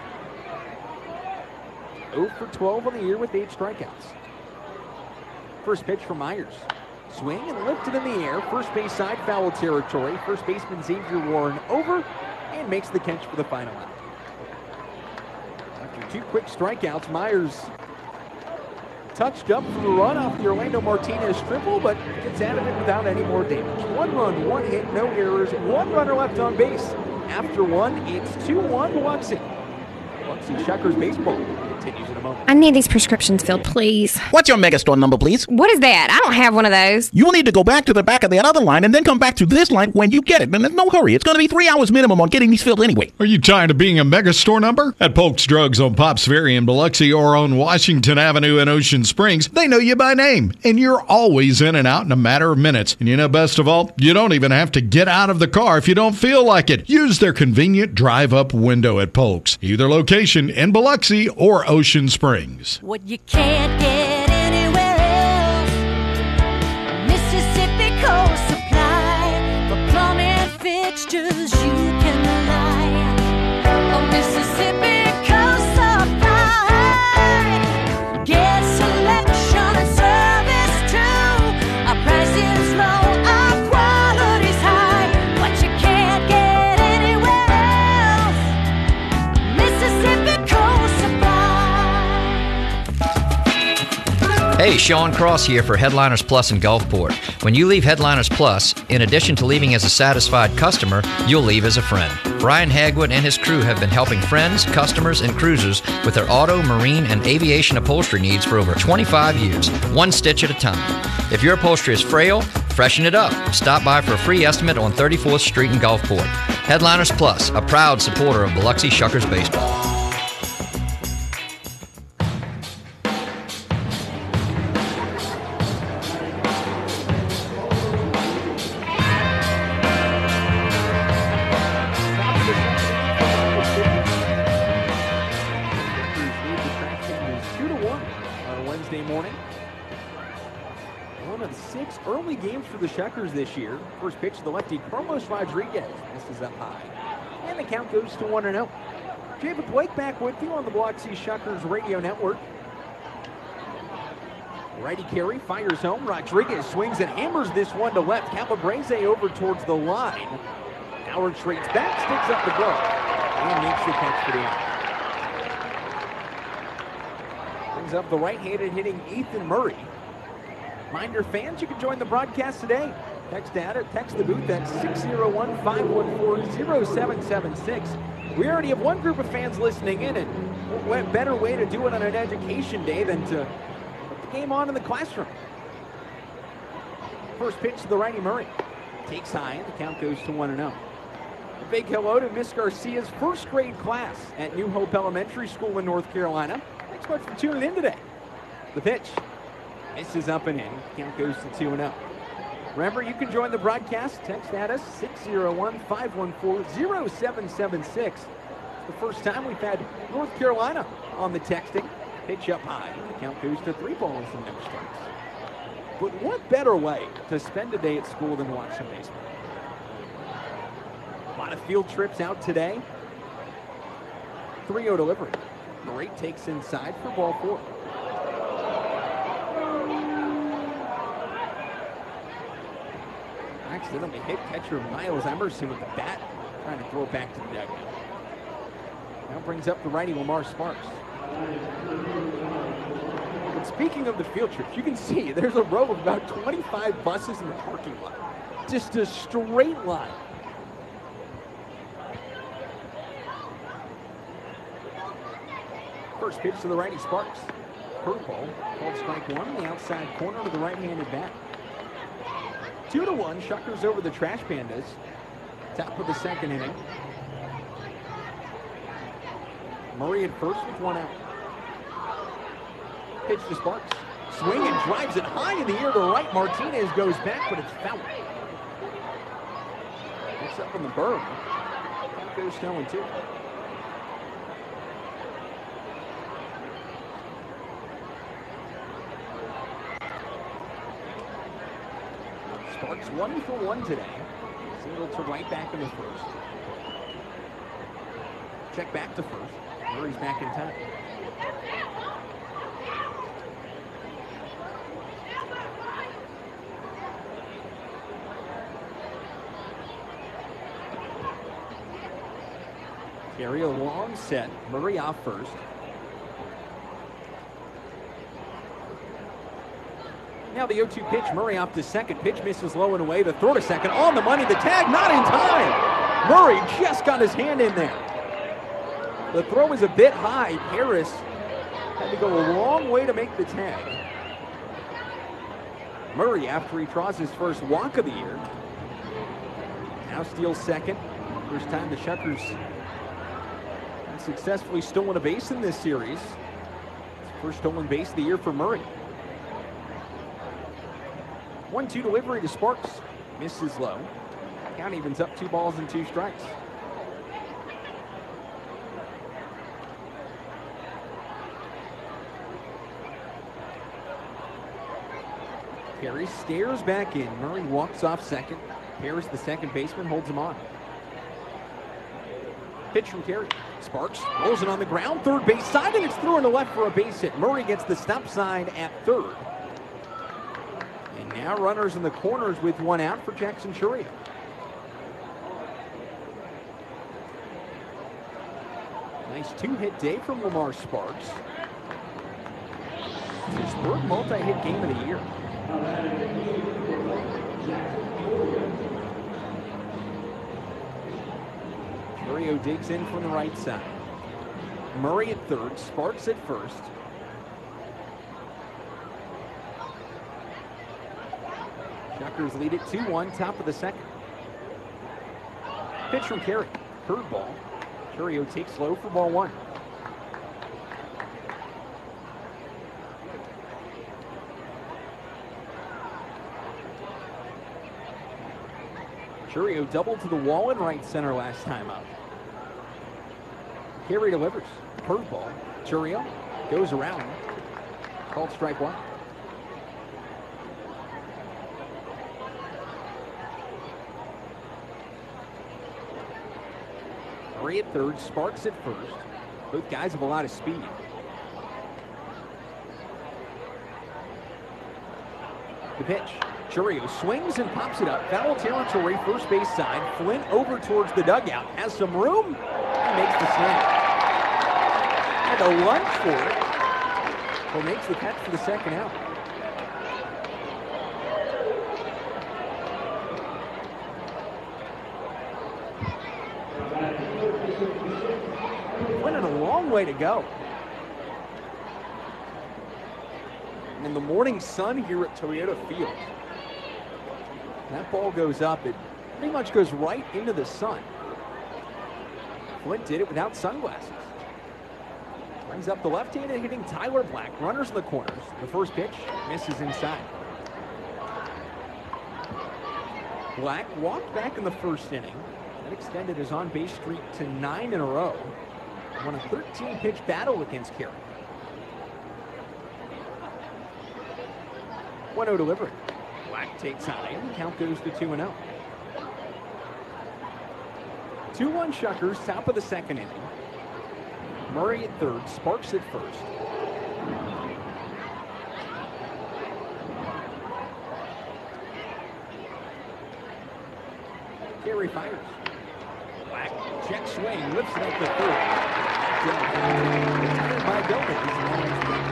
0 for 12 on the year with 8 strikeouts. First pitch for Myers. Swing and lifted in the air. First base side, foul territory. First baseman Xavier Warren over and makes the catch for the final out. After 2 quick strikeouts, Myers touched up for the run off the Orlando Martinez triple, but gets out of it without any more damage. 1 run, 1 hit, no errors, 1 runner left on base. After 1, it's 2-1 Biloxi. Biloxi Shuckers baseball. continues in a moment. I need these prescriptions filled, please. What's your Megastore number, please? What is that? I don't have one of those. You will need to go back to the back of that other line and then come back to this line when you get it. And there's no hurry. It's going to be 3 hours minimum on getting these filled anyway. Are you tired of being a Megastore number? At Polk's Drugs on Pops Ferry in Biloxi or on Washington Avenue in Ocean Springs, they know you by name, and you're always in and out in a matter of minutes. And you know, best of all, you don't even have to get out of the car if you don't feel like it. Use their convenient drive-up window at Polk's, either location in Biloxi or Ocean Springs. What you can't get anywhere else. Mississippi Coast Supply. For plumbing fixtures you can rely on Mississippi Coast Supply. Get selection and service too. Our price is low, our quality's high. What you can't get anywhere else. Mississippi Coast Supply. Hey, Sean Cross here for Headliners Plus in Gulfport. When you leave Headliners Plus, in addition to leaving as a satisfied customer, you'll leave as a friend. Brian Hagwood and his crew have been helping friends, customers, and cruisers with their auto, marine, and aviation upholstery needs for over 25 years, one stitch at a time. If your upholstery is frail, freshen it up. Stop by for a free estimate on 34th Street in Gulfport. Headliners Plus, a proud supporter of Biloxi Shuckers baseball. For the Shuckers this year. First pitch to the lefty, Carlos Rodriguez. This is up high. And the count goes to 1-0. David Blake back with you on the Biloxi Shuckers Radio Network. Righty carry, fires home. Rodriguez swings and hammers this one to left. Calabrese over towards the line. Howard trades back, sticks up the glove, and makes the catch for the out. Brings up the right-handed hitting Ethan Murray. Reminder, fans, you can join the broadcast today. Text the booth at 601-514-0776. We already have one group of fans listening in, and what better way to do it on an education day than to put the game on in the classroom. First pitch to the righty Murray. Takes high, the count goes to 1-0. A big hello to Miss Garcia's first grade class at New Hope Elementary School in North Carolina. Thanks much for tuning in today. The pitch. This is up and in. Count goes to 2-0. Remember, you can join the broadcast. Text at us, 601-514-0776. It's the first time we've had North Carolina on the texting. Pitch up high. The count goes to 3 balls and no strikes. But what better way to spend a day at school than watch some baseball? A lot of field trips out today. 3-0 delivery. Murray takes inside for ball 4. Accidentally hit catcher Miles Emerson with the bat, trying to throw it back to the dugout. Now brings up the righty Lamar Sparks. But speaking of the field trips, you can see there's a row of about 25 buses in the parking lot. Just a straight line. First pitch to the righty Sparks. Curveball, called strike 1 on the outside corner to the right-handed bat. 2-1, Shuckers over the Trash Pandas. Top of the second inning. Murray at first with 1 out. Pitch to Sparks. Swing and drives it high in the air to right. Martinez goes back, but it's foul. It's up on the berm. That goes 0-2. Sparks 1 for 1 today. Single to right back in the first. Check back to first. Murray's back in time. Carry a long set. Murray off first. Now the 0-2 pitch, Murray off to second. Pitch misses low and away. The throw to second, on the money. The tag, not in time. Murray just got his hand in there. The throw is a bit high. Harris Had to go a long way to make the tag. Murray, after he draws his first walk of the year, now steals second. First time the Shuckers have successfully stolen a base in this series. First stolen base of the year for Murray. 1-2 delivery to Sparks. Misses low. Count evens up 2 balls and 2 strikes. Perry stares back in. Murray walks off second. Harris, the second baseman, holds him on. Pitch from Carey. Sparks rolls it on the ground, third base side, and it's through on the left for a base hit. Murray gets the stop sign at third. And now runners in the corners with 1 out for Jackson Chourio. Nice 2-hit day from Lamar Sparks. It's his third multi-hit game of the year. Chourio digs in from the right side. Murray at third, Sparks at first. Shuckers lead it 2-1, top of the second. Pitch from Carey, curveball. Chourio takes low for ball 1. Chourio doubled to the wall in right center last time up. Carey delivers. Curveball. Chourio goes around. Called strike 1. Murray at third, Sparks at first. Both guys have a lot of speed. The pitch. Chourio swings and pops it up. Foul territory, first base side. Flint over towards the dugout. Has some room. And makes the snag. Had to lunge for it. Well, makes the catch for the second out. Flint had a long way to go. And in the morning sun here at Toyota Field. That ball goes up. It pretty much goes right into the sun. Flint did it without sunglasses. Brings up the left-handed hitting Tyler Black. Runners in the corners. The first pitch misses inside. Black walked back in the first inning. That extended his on-base streak to 9 in a row. Won a 13-pitch battle against Carey. 1-0 delivery. Black takes high, and the count goes to 2-0. 2-1 Shuckers, top of the second inning. Murray at third, Sparks at first. Carey fires. Black, check swing, lifts it up to third. Retired by Gomez.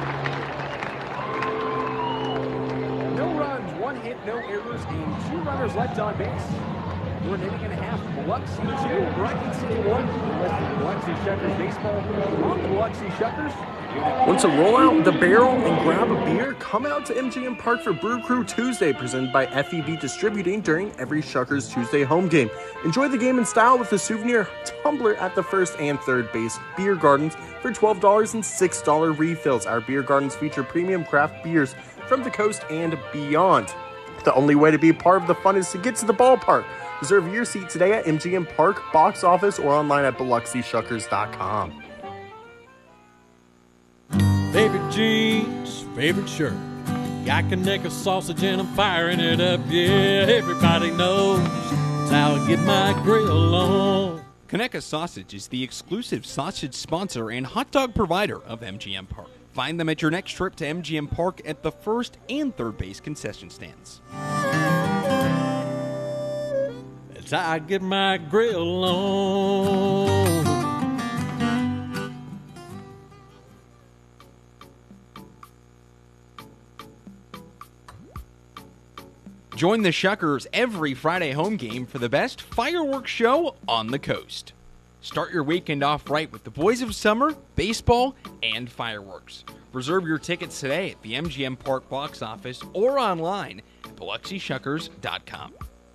No runs, 1 hit, no errors, and 2 runners left on base. We're an inning and a half. Biloxi 2, Rocket City 1. The rest of Biloxi Shuckers baseball on the Biloxi Shuckers. Want to roll out the barrel and grab a beer? Come out to MGM Park for Brew Crew Tuesday, presented by FEB Distributing during every Shuckers Tuesday home game. Enjoy the game in style with a souvenir tumbler at the first and third base beer gardens for $12 and $6 refills. Our beer gardens feature premium craft beers from the coast and beyond. The only way to be a part of the fun is to get to the ballpark. Reserve your seat today at MGM Park, box office, or online at BiloxiShuckers.com. Favorite jeans, favorite shirt. Got Conecuh sausage and I'm firing it up. Yeah, everybody knows it's how I get my grill on. Conecuh Sausage is the exclusive sausage sponsor and hot dog provider of MGM Park. Find them at your next trip to MGM Park at the first and third base concession stands. It's how I get my grill on. Join the Shuckers every Friday home game for the best fireworks show on the coast. Start your weekend off right with the Boys of Summer, baseball, and fireworks. Reserve your tickets today at the MGM Park box office or online at BiloxiShuckers.com.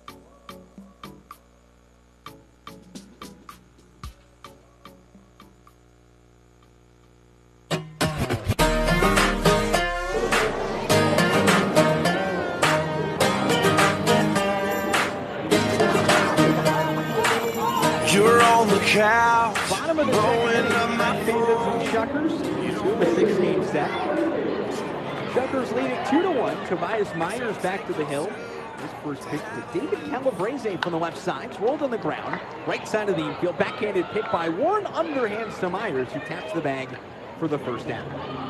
You're on the couch. Bottom of the second inning, Pandas and Shuckers. 2-6 set. Shuckers leading 2-1. Tobias Myers back to the hill. His first pitch to David Calabrese from the left side. It's rolled on the ground. Right side of the infield. Backhanded pick by Warren. Underhands to Myers, who taps the bag for the first down.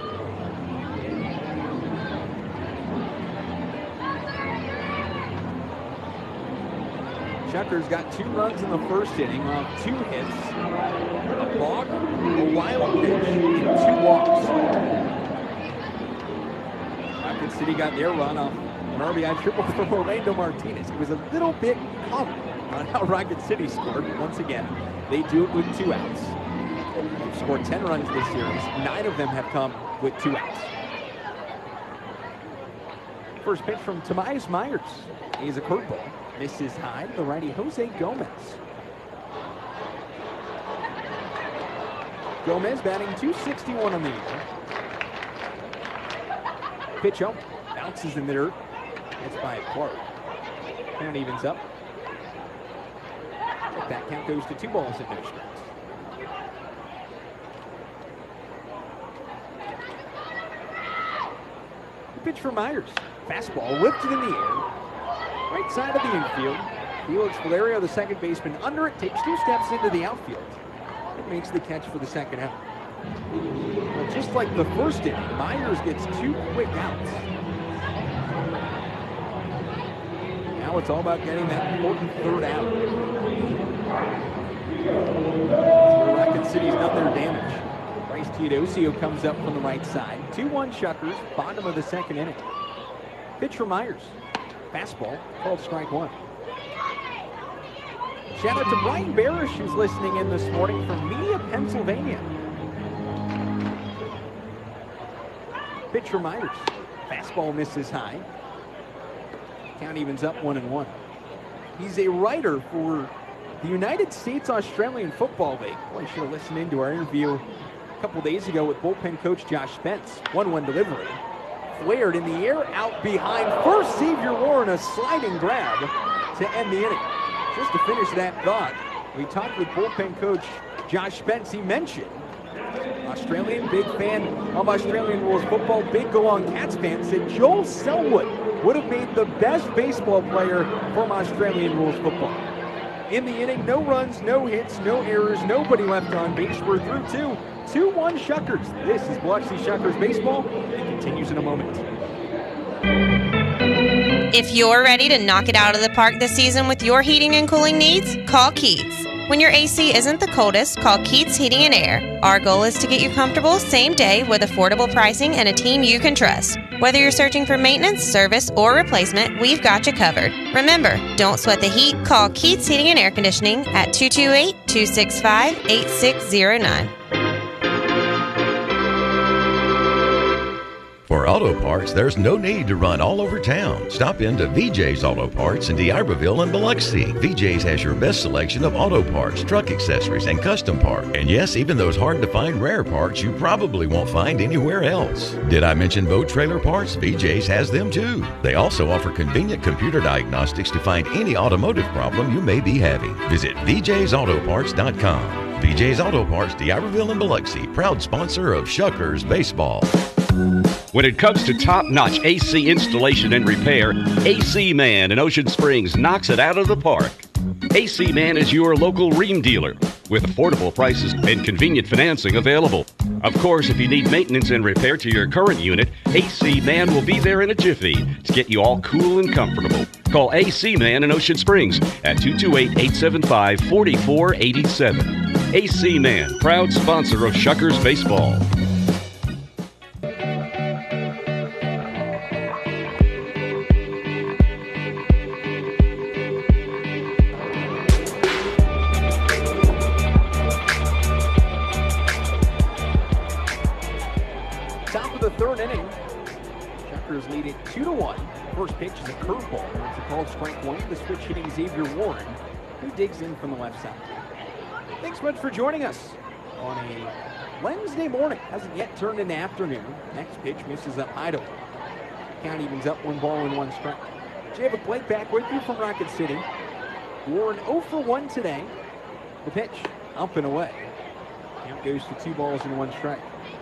Shuckers got 2 runs in the first inning off 2 hits, a balk, a wild pitch, and 2 walks. Rocket City got their run off an RBI triple from Orlando Martinez. It was a little bit common on how Rocket City scored. Once again, they do it with 2 outs. They've scored 10 runs this series. 9 of them have come with 2 outs. First pitch from Tobias Myers. He's a curveball. Misses high to the righty Jose Gomez. Gomez batting .261 on the year. Pitch up, bounces in the dirt. It's by Clark. Count evens up. That count goes to 2 balls and no strikes. Pitch for Myers. Fastball lifted in the air. Right side of the infield. Felix Valerio, the second baseman, under it, takes 2 steps into the outfield. It makes the catch for the second out. Well, just like the first inning, Myers gets 2 quick outs. Now it's all about getting that important third out. Rocket City's done their damage. Bryce Teodosio comes up from the right side. 2-1 Shuckers, bottom of the second inning. Pitch for Myers. Fastball, called strike 1. Shout out to Brian Barish, who's listening in this morning from Media, Pennsylvania. Pitch for Myers. Fastball misses high. Count evens up 1-1. He's a writer for the United States Australian Football League. Well, you should have listened into our interview a couple days ago with bullpen coach Josh Spence. 1-1 delivery. Flared in the air, out behind. First, Xavier Warren, a sliding grab to end the inning. Just to finish that thought, we talked with bullpen coach Josh Spence. He mentioned Australian, big fan of Australian rules football, big Go On Cats fan, said Joel Selwood would have made the best baseball player from Australian rules football. In the inning, no runs, no hits, no errors, nobody left on base. We're through 2. 2-1 Shuckers. This is Biloxi Shuckers baseball. It continues in a moment. If you're ready to knock it out of the park this season with your heating and cooling needs, call Keats. When your AC isn't the coldest, call Keats Heating and Air. Our goal is to get you comfortable same day with affordable pricing and a team you can trust. Whether you're searching for maintenance, service, or replacement, we've got you covered. Remember, don't sweat the heat. Call Keats Heating and Air Conditioning at 228-265-8609. For auto parts, there's no need to run all over town. Stop into VJ's Auto Parts in D'Iberville and Biloxi. VJ's has your best selection of auto parts, truck accessories, and custom parts. And yes, even those hard-to-find rare parts you probably won't find anywhere else. Did I mention boat trailer parts? VJ's has them too. They also offer convenient computer diagnostics to find any automotive problem you may be having. Visit VJ'sAutoparts.com. VJ's Auto Parts, D'Iberville and Biloxi, proud sponsor of Shuckers Baseball. When it comes to top-notch AC installation and repair, AC Man in Ocean Springs knocks it out of the park. AC Man is your local Rheem dealer with affordable prices and convenient financing available. Of course, if you need maintenance and repair to your current unit, AC Man will be there in a jiffy to get you all cool and comfortable. Call AC Man in Ocean Springs at 228-875-4487. AC Man, proud sponsor of Shuckers Baseball. third inning. Shuckers lead it 2-1. First pitch is a curveball. It's a called strike one. The switch hitting Xavier Warren, who digs in from the left side. Thanks much for joining us on a Wednesday morning. Hasn't yet turned into afternoon. Next pitch misses up high to one. Count evens up 1 ball and 1 strike. Javik Blake back with you from Rocket City. Warren 0 for 1 today. The pitch up and away. Count goes to 2 balls and 1 strike.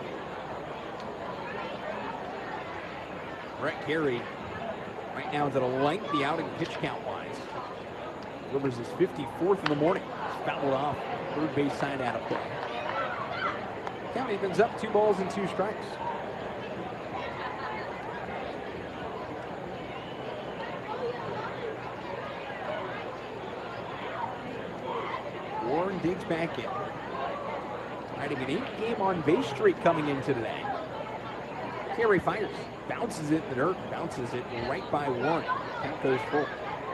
Brett Carey right now is at a lengthy outing pitch count wise. Delivers his 54th in the morning. He's fouled off third base side out of play. Count evens up 2 balls and 2 strikes. Warren digs back in. Riding an 8-game on base streak coming into today. Carey fires. Bounces it in the dirt. Bounces it right by Warren. Count goes full.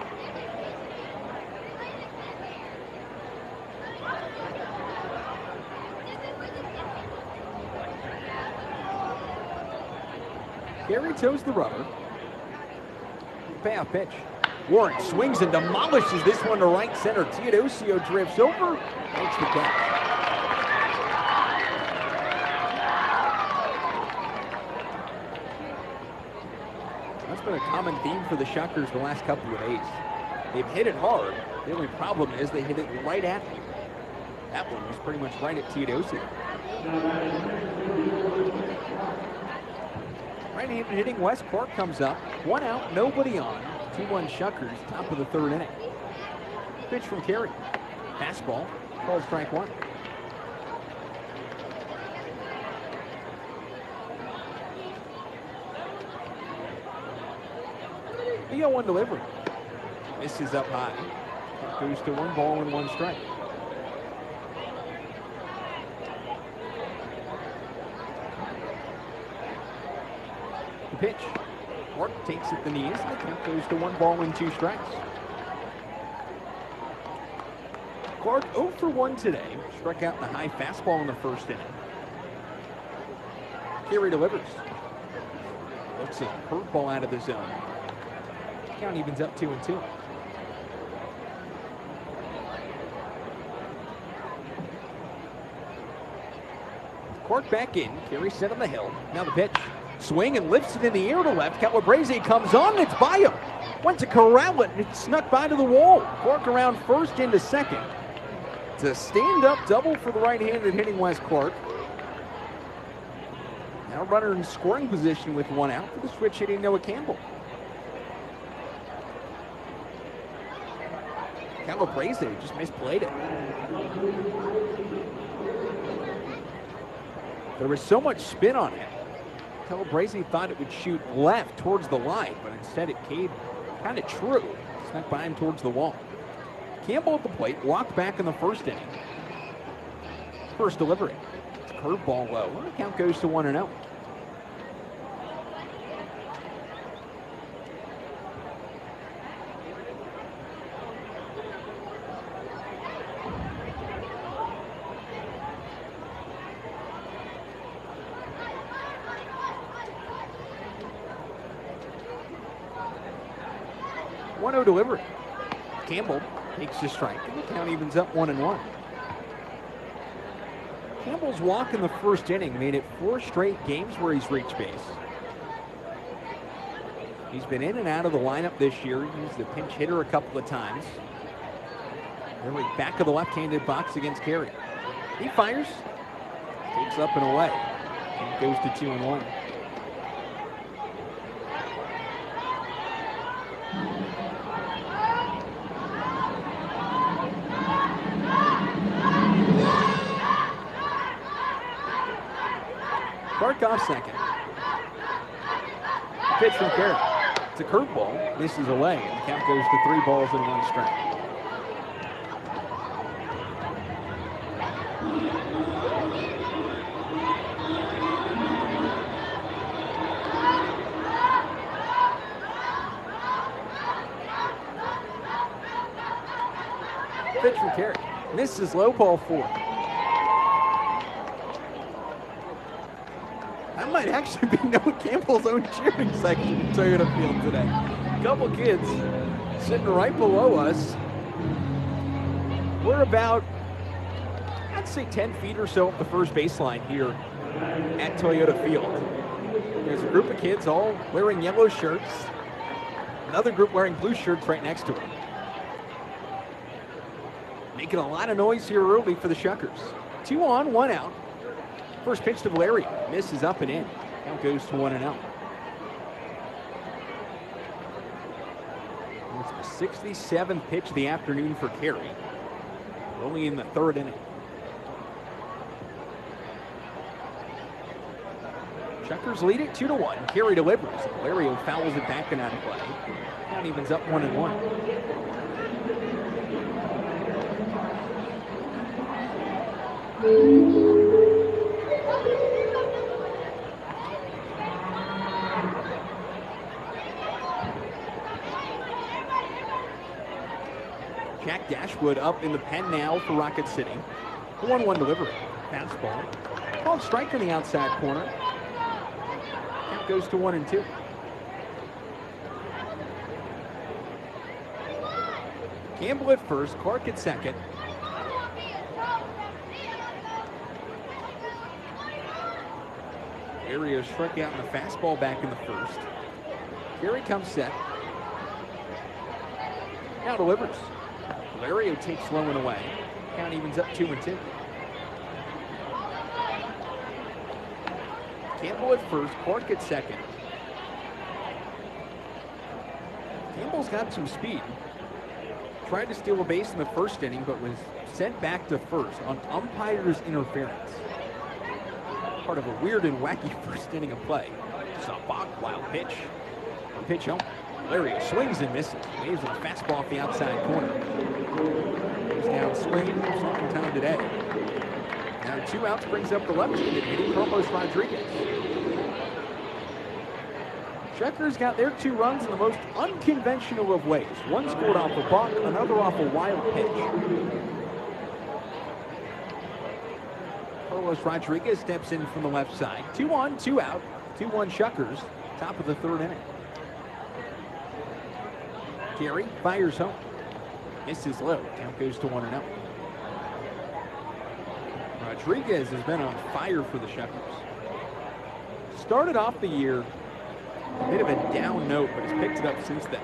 Carey toes the rubber. Payoff pitch. Warren swings and demolishes this one to right center. Teodosio drifts over, makes the catch. That's been a common theme for the Shuckers the last couple of days. They've hit it hard. The only problem is they hit it right at you. That one was pretty much right at Teodosio. Right-handed hitting Wes Clark comes up. 1 out, nobody on. 2-1 Shuckers, top of the third inning. Pitch from Carey. Fastball, called strike one. The 0-1 delivery. Misses up high. Goes to 1 ball and 1 strike. The pitch. Clark takes it the knees, and the count goes to 1 ball and 2 strikes. Clark 0 for 1 today. Struck out the high fastball in the first inning. Carey delivers. Looks a curveball out of the zone. Count evens up 2-2. Clark back in. Carey set on the hill. Now the pitch. Swing and lifts it in the air to left. Calabrese comes on, and it's by him. Went to corral it, and it snuck by to the wall. Clark around first into second. It's a stand-up double for the right-handed hitting Wes Clark. Now runner in scoring position with 1 out for the switch hitting Noah Campbell. Calabrese just misplayed it. There was so much spin on it. Calabrese thought it would shoot left towards the light, but instead it came kind of true. Snuck by him towards the wall. Campbell at the plate, walked back in the first inning. First delivery. It's curveball low. The count goes to 1-0. Delivery. Campbell takes the strike, and the count evens up 1-1. Campbell's walk in the first inning made it 4 straight games where he's reached base. He's been in and out of the lineup this year. He's the pinch hitter a couple of times. Really back of the left-handed box against Carey. He fires, takes up and away, and goes to 2-1. Clark off second. Pitch from Carey. It's a curveball. Misses away, and the count goes to 3 balls and 1 strike. Pitch from Carey. Misses low, ball 4. might actually be Noah Campbell's own cheering section in Toyota Field today. A couple kids sitting right below us. We're about, I'd say 10 feet or so up the first baseline here at Toyota Field. There's a group of kids all wearing yellow shirts. Another group wearing blue shirts right next to them. Making a lot of noise here early for the Shuckers. 2 on, 1 out. First pitch to Valerio. Misses up and in. Count goes to 1-0. It's the 67th pitch of the afternoon for Carey. Only in the 3rd inning. Shuckers lead it 2-1. Carey delivers. Valerio fouls it back and out of play. Count evens up 1-1. Jack Dashwood up in the pen now for Rocket City. 1-1 delivery. Fastball. Called strike on the outside corner. Count goes to 1-2. Campbell at first, Clark at second. Valerio struck out in the fastball back in the first. Carey comes set. Now delivers. Valerio takes low and away. Count evens up 2-2. Campbell at first, Clark at second. Campbell's got some speed. Tried to steal a base in the first inning, but was sent back to first on umpire's interference. Part of a weird and wacky first inning of play. Zabak, wild pitch. A pitch home. Valerio swings and misses. Waves a fastball off the outside corner. Goes down swinging. Second time today. Now 2 outs brings up the left-handed hitting Carlos Rodriguez. Shuckers got their 2 runs in the most unconventional of ways. One scored off a balk, another off a wild pitch. Carlos Rodriguez steps in from the left side. 2 on, 2 out. 2-1 Shuckers. Top of the 3rd inning. Carey fires home. Misses low. Count goes to 1-0. Rodriguez has been on fire for the Shuckers. Started off the year a bit of a down note, but has picked it up since then.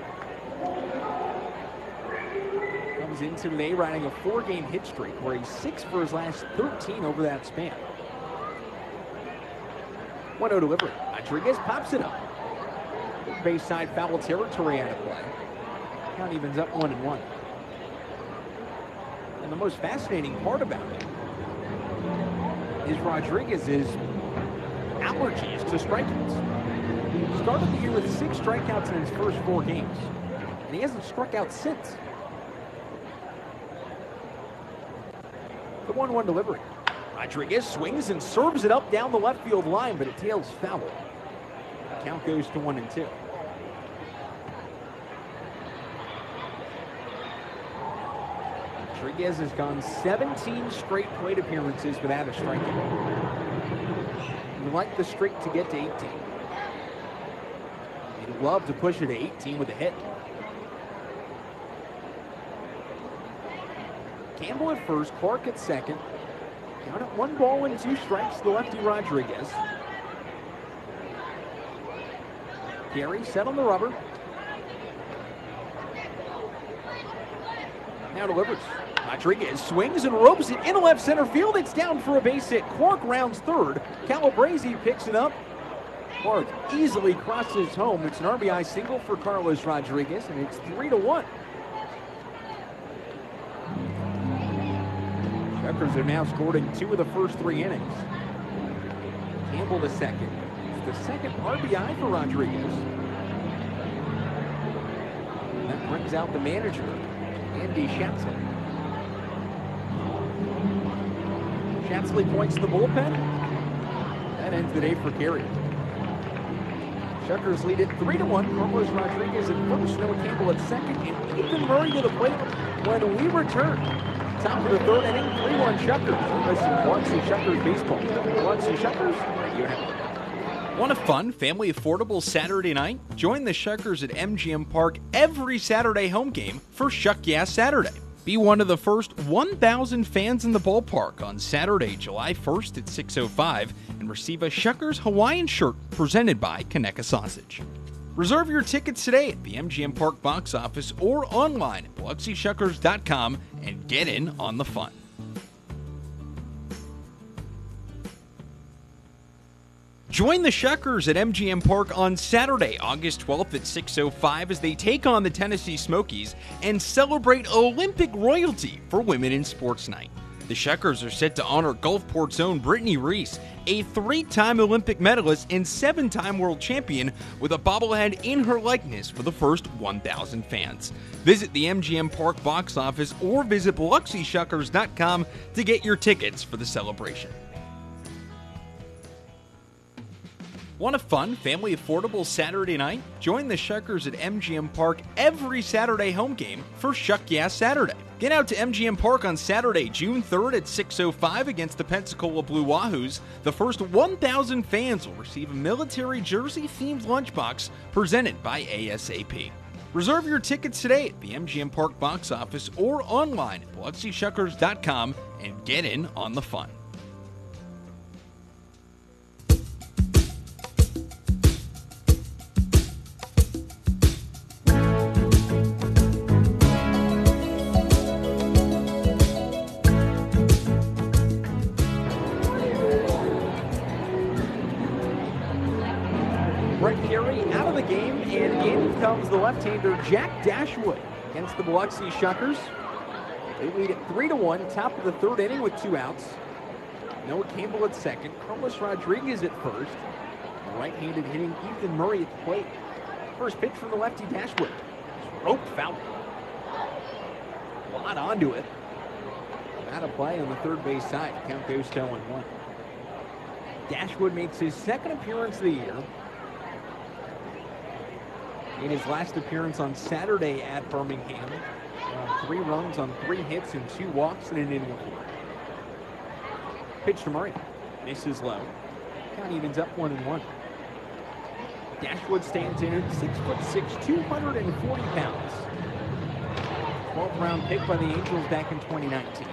Comes into today riding a 4-game hit streak where he's 6 for his last 13 over that span. 1-0 delivery. Rodriguez pops it up. Base side foul territory out of play. Count evens up 1-1. And the most fascinating part about it is Rodriguez's allergies to strikeouts. Started the year with 6 strikeouts in his first 4 games, and he hasn't struck out since. The 1-1 delivery. Rodriguez swings and serves it up down the left field line, but it tails foul. The count goes to 1-2. Rodriguez has gone 17 straight plate appearances without a strikeout. We'd like the streak to get to 18. He'd love to push it to 18 with a hit. Campbell at first, Clark at second. Count at 1 ball and 2 strikes to the lefty Rodriguez. Carey set on the rubber. Now delivers. Rodriguez swings and ropes it into left center field. It's down for a base hit. Clark rounds third. Calabrese picks it up. Clark easily crosses home. It's an RBI single for Carlos Rodriguez, and it's 3-1. Shuckers have now scored in 2 of the first 3 innings. Campbell the second. It's the second RBI for Rodriguez. And that brings out the manager, Andy Schatzley. Schatzley points to the bullpen. That ends the day for Carey. Shuckers lead it 3-1. Carlos Rodriguez at first, Noah Campbell at second, and Ethan Murray to the plate when we return. Top of the 3rd inning, 3-1 Shuckers. Listen, Biloxi Shuckers baseball. Biloxi Shuckers, Radio Network. Want a fun, family affordable Saturday night? Join the Shuckers at MGM Park every Saturday home game for Shuck Yeah Saturday. Be one of the first 1,000 fans in the ballpark on Saturday, July 1st at 6:05 and receive a Shuckers Hawaiian shirt presented by Conecuh Sausage. Reserve your tickets today at the MGM Park box office or online at BiloxiShuckers.com and get in on the fun. Join the Shuckers at MGM Park on Saturday, August 12th at 6:05 as they take on the Tennessee Smokies and celebrate Olympic royalty for Women in Sports Night. The Shuckers are set to honor Gulfport's own Brittany Reese, a 3-time Olympic medalist and 7-time world champion, with a bobblehead in her likeness for the first 1,000 fans. Visit the MGM Park box office or visit BiloxiShuckers.com to get your tickets for the celebration. Want a fun, family affordable Saturday night? Join the Shuckers at MGM Park every Saturday home game for Shuck Yeah Saturday. Get out to MGM Park on Saturday, June 3rd at 6:05 against the Pensacola Blue Wahoos. The first 1,000 fans will receive a military jersey-themed lunchbox presented by ASAP. Reserve your tickets today at the MGM Park box office or online at BiloxiShuckers.com and get in on the fun. Comes the left-hander Jack Dashwood against the Biloxi Shuckers. They lead at 3-1, top of the third inning with 2 outs. Noah Campbell at second, Carlos Rodriguez at first. The right-handed hitting Ethan Murray at the plate. First pitch from the lefty Dashwood. Rope foul. A lot onto it. Out of play on the third base side. Count goes to 0-1. Dashwood makes his second appearance of the year. In his last appearance on Saturday at Birmingham, 3 runs on 3 hits and 2 walks and an inning. Pitch to Murray. Misses low. Count evens up 1-1. Dashwood stands in at 6'6", 240 pounds. 12th round pick by the Angels back in 2019.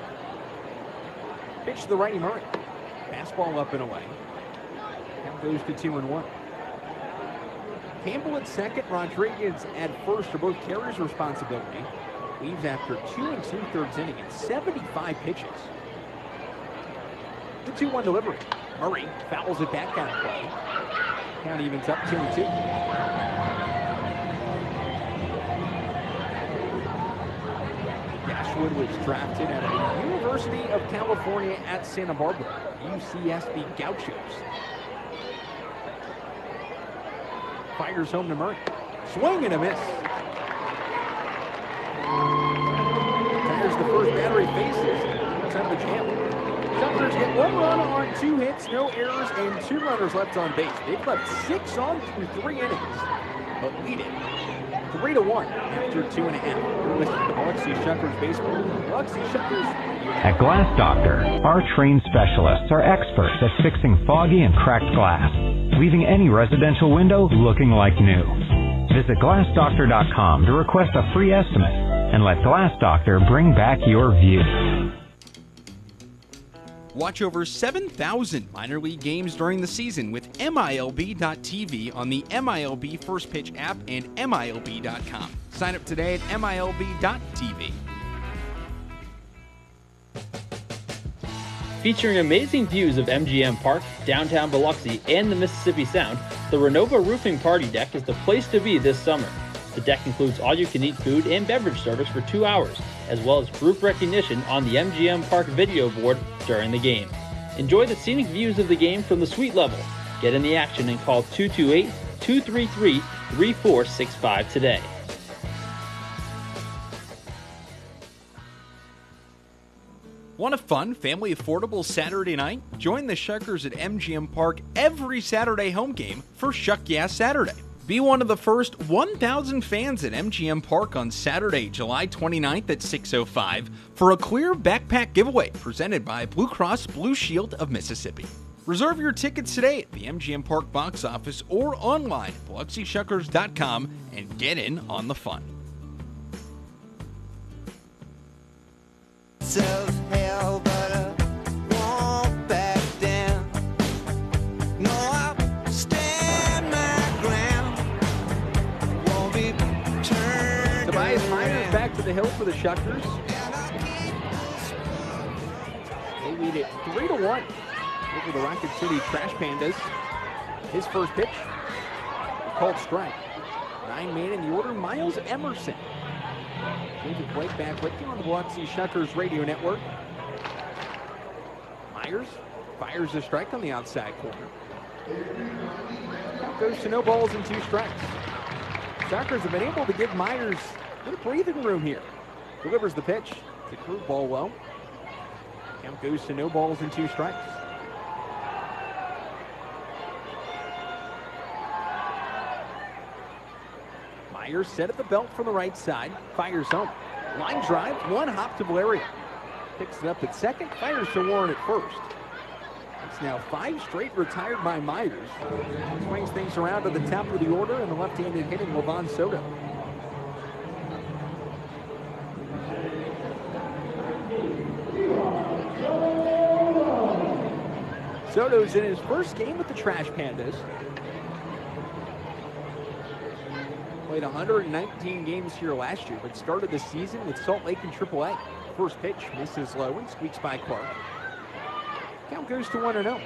Pitch to the righty Murray. Fastball up and away. Count goes to 2-1. Campbell at second, Rodriguez at first are both carriers' responsibility. Leaves after 2 2/3 innings and 75 pitches. The 2-1 delivery. Murray fouls it back out of play. Count evens up 2-2. Dashwood was drafted out of the University of California at Santa Barbara, UCSB Gauchos. Fires home to Murray. Swing and a miss. Tires the first batter he faces. It's out of the jam. Shuckers get 1 run on 2 hits, no errors, and 2 runners left on base. They've left 6 on through 3 innings, but lead it 3-1 after 2.5. You're listening to Biloxi Shuckers Baseball. Biloxi Shuckers. At Glass Doctor, our trained specialists are experts at fixing foggy and cracked glass, leaving any residential window looking like new. Visit GlassDoctor.com to request a free estimate and let Glass Doctor bring back your view. Watch over 7,000 minor league games during the season with MILB.TV on the MILB First Pitch app and MILB.com. Sign up today at MILB.TV. Featuring amazing views of MGM Park, downtown Biloxi, and the Mississippi Sound, the Renova Roofing Party Deck is the place to be this summer. The deck includes all-you-can-eat food and beverage service for 2 hours, as well as group recognition on the MGM Park video board during the game. Enjoy the scenic views of the game from the suite level. Get in the action and call 228-233-3465 today. Want a fun, family affordable Saturday night? Join the Shuckers at MGM Park every Saturday home game for Shuck Yeah Saturday. Be one of the first 1,000 fans at MGM Park on Saturday, July 29th at 6:05 for a clear backpack giveaway presented by Blue Cross Blue Shield of Mississippi. Reserve your tickets today at the MGM Park box office or online at BiloxiShuckers.com and get in on the fun. Hell, but I won't back down. No, I'll stand my ground. Won't be turned. Tobias Myers back to the hill for the Shuckers. They lead it 3-1 over the Rocket City Trash Pandas. His first pitch, a called strike. 9-man in the order, Miles Emerson. David Blake back with you on the Biloxi Shuckers Radio Network. Myers fires a strike on the outside corner. Count goes to no balls and 2 strikes. Shuckers have been able to give Myers a little breathing room here. Delivers the pitch. The curveball low. Count goes to no balls and 2 strikes. Myers set at the belt from the right side. Fires home. Line drive, 1 hop to Valeria. Picks it up at second. Fires to Warren at first. It's now 5 straight retired by Myers. Swings things around to the top of the order and the left-handed hitting Levon Soto. Soto's in his first game with the Trash Pandas. Played 119 games here last year, but started the season with Salt Lake in AAA. First pitch misses low and squeaks by Clark. Count goes to 1-0.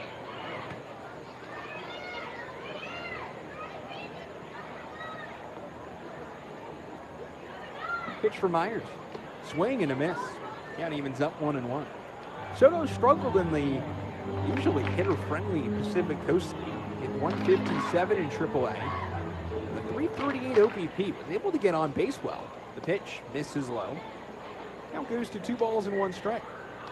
Pitch for Myers. Swing and a miss. Count evens up 1-1. Soto struggled in the usually hitter-friendly Pacific Coast League. Hit 157 in AAA. 338 OBP, was able to get on base well. The pitch misses low. Count goes to 2 balls and 1 strike.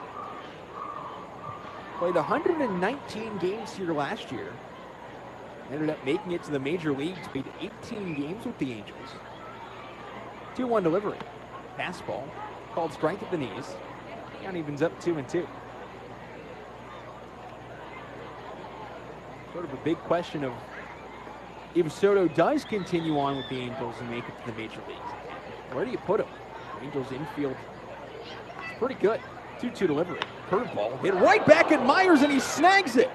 Played 119 games here last year. Ended up making it to the major leagues. Played 18 games with the Angels. 2-1 delivery. Fastball. Called strike at the knees. Count evens up 2-2. Sort of a big question of if Soto does continue on with the Angels and make it to the major leagues, where do you put him? Angels infield is pretty good. 2-2 delivery. Curveball hit right back at Myers and he snags it.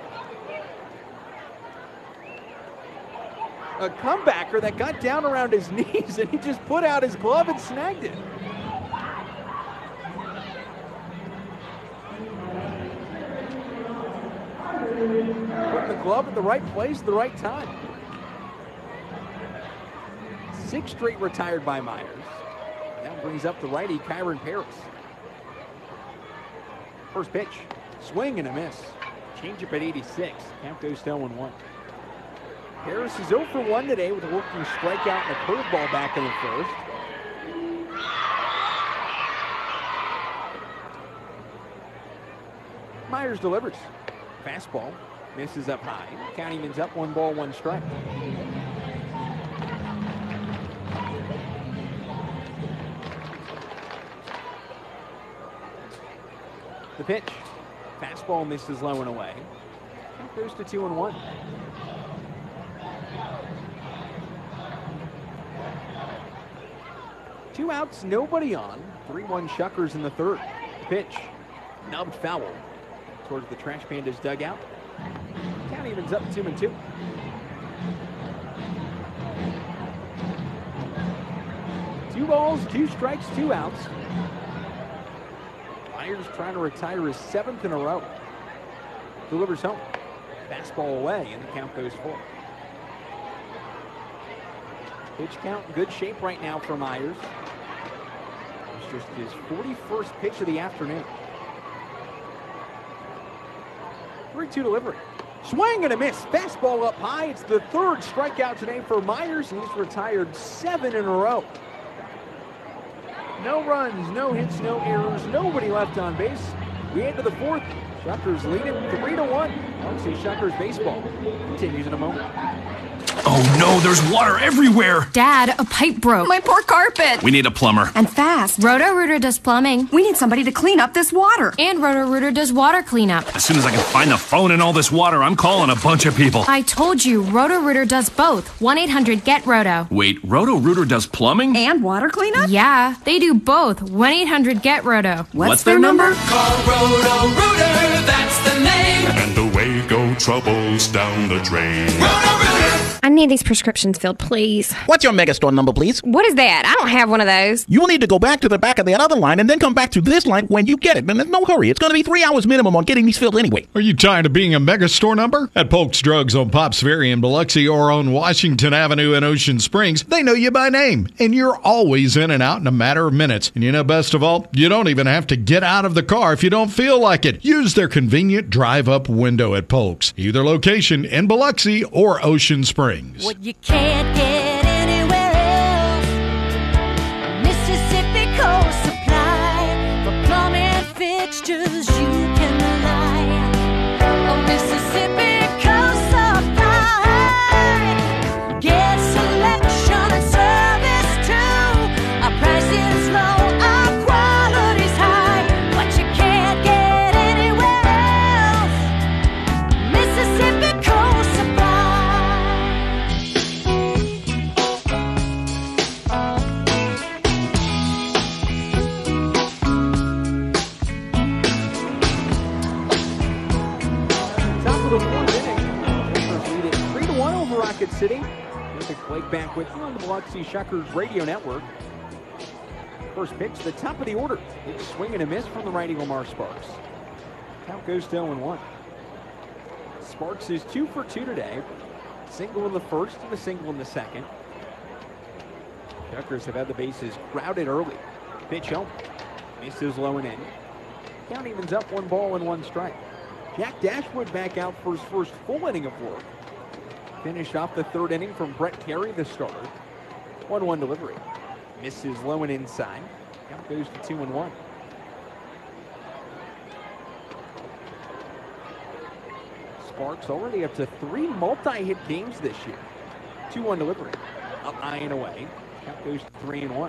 A comebacker that got down around his knees and he just put out his glove and snagged it. Putting the glove at the right place at the right time. 6 straight retired by Myers. That brings up the righty, Kyron Paris. First pitch, swing and a miss. Changeup at 86. Count goes to 0-1. Paris is 0 for 1 today with a working strikeout and a curveball back in the first. Myers delivers. Fastball misses up high. Count evens up 1 ball, 1 strike. The pitch. Fastball misses low and away. Count goes to 2-1. Two outs, nobody on. 3-1 Shuckers in the third. The pitch. Nubbed foul towards the Trash Pandas dugout. Count evens up 2-2. Two balls, 2 strikes, 2 outs. Myers trying to retire his 7th in a row. Delivers home. Fastball away, and the count goes 4. Pitch count in good shape right now for Myers. It's just his 41st pitch of the afternoon. 3-2 delivery. Swing and a miss. Fastball up high. It's the 3rd strikeout today for Myers, and he's retired 7 in a row. No runs, no hits, no errors, nobody left on base. We head to the 4th. Shuckers lead it 3-1. Biloxi Shuckers baseball continues in a moment. Oh no, there's water everywhere! Dad, a pipe broke. My poor carpet. We need a plumber. And fast. Roto-Rooter does plumbing. We need somebody to clean up this water. And Roto-Rooter does water cleanup. As soon as I can find the phone in all this water, I'm calling a bunch of people. I told you, Roto-Rooter does both. 1-800-GET-ROTO. Wait, Roto-Rooter does plumbing? And water cleanup? Yeah, they do both. 1-800-GET-ROTO. What's their number? Call Roto-Rooter, that's the name. And away go troubles down the drain. Roto-Rooter! I need these prescriptions filled, please. What's your Megastore number, please? What is that? I don't have one of those. You will need to go back to the back of that other line and then come back to this line when you get it. And there's no hurry. It's going to be 3 hours minimum on getting these filled anyway. Are you tired of being a Megastore number? At Polk's Drugs on Pops Ferry in Biloxi or on Washington Avenue in Ocean Springs, they know you by name, and you're always in and out in a matter of minutes. And you know, best of all, you don't even have to get out of the car if you don't feel like it. Use their convenient drive-up window at Polk's, either location in Biloxi or Ocean Springs. What you can't get anywhere else. Mississippi Coast Supply for plumbing fixtures you can rely. Oh, Mississippi Coast Supply. Get selection and service too. Our price is low, our quality's high. What you can't get anywhere else. Mississippi Coast Supply. Top of the fourth inning. Shuckers lead it 3-1 over Rocket City. Terrific Blake back with you on the Biloxi Shuckers Radio Network. First pitch, the top of the order. Big swing and a miss from the righty Lamar Sparks. Count goes to 0-1. Sparks is 2 for 2 today. Single in the first and a single in the second. Shuckers have had the bases crowded early. Pitch home. Misses low and in. Count evens up 1 ball and 1 strike. Jack Dashwood back out for his first full inning of work. Finished off the third inning from Brett Carey, the starter. 1-1 delivery. Misses low and inside. Count goes to 2-1. Sparks already up to 3 multi-hit games this year. 2-1 delivery. Up high and away. Count goes to 3-1.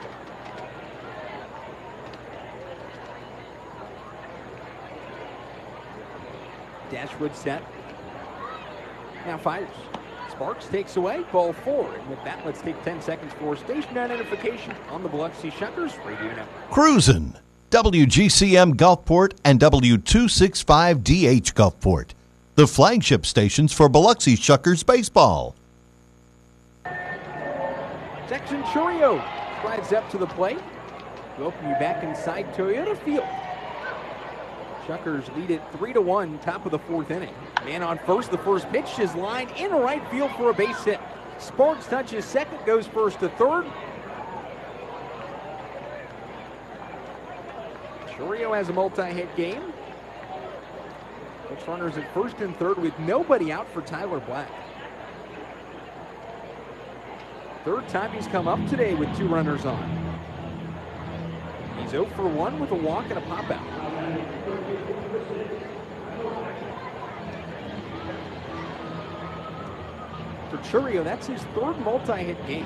Dashwood set. Now fires. Sparks takes away, ball 4. And with that, let's take 10 seconds for station identification on the Biloxi Shuckers Radio Network. Cruisin', WGCM Gulfport and W265DH Gulfport, the flagship stations for Biloxi Shuckers baseball. Sexton Churio drives up to the plate. Welcome you back inside Toyota Field. Shuckers lead it 3-1, top of the fourth inning. Man on first, the first pitch is lined in right field for a base hit. Sparks touches second, goes first to third. Churio has a multi-hit game. Puts runners at first and third with nobody out for Tyler Black. Third time he's come up today with 2 runners on. He's 0 for 1 with a walk and a pop out. For Churio, that's his third multi-hit game.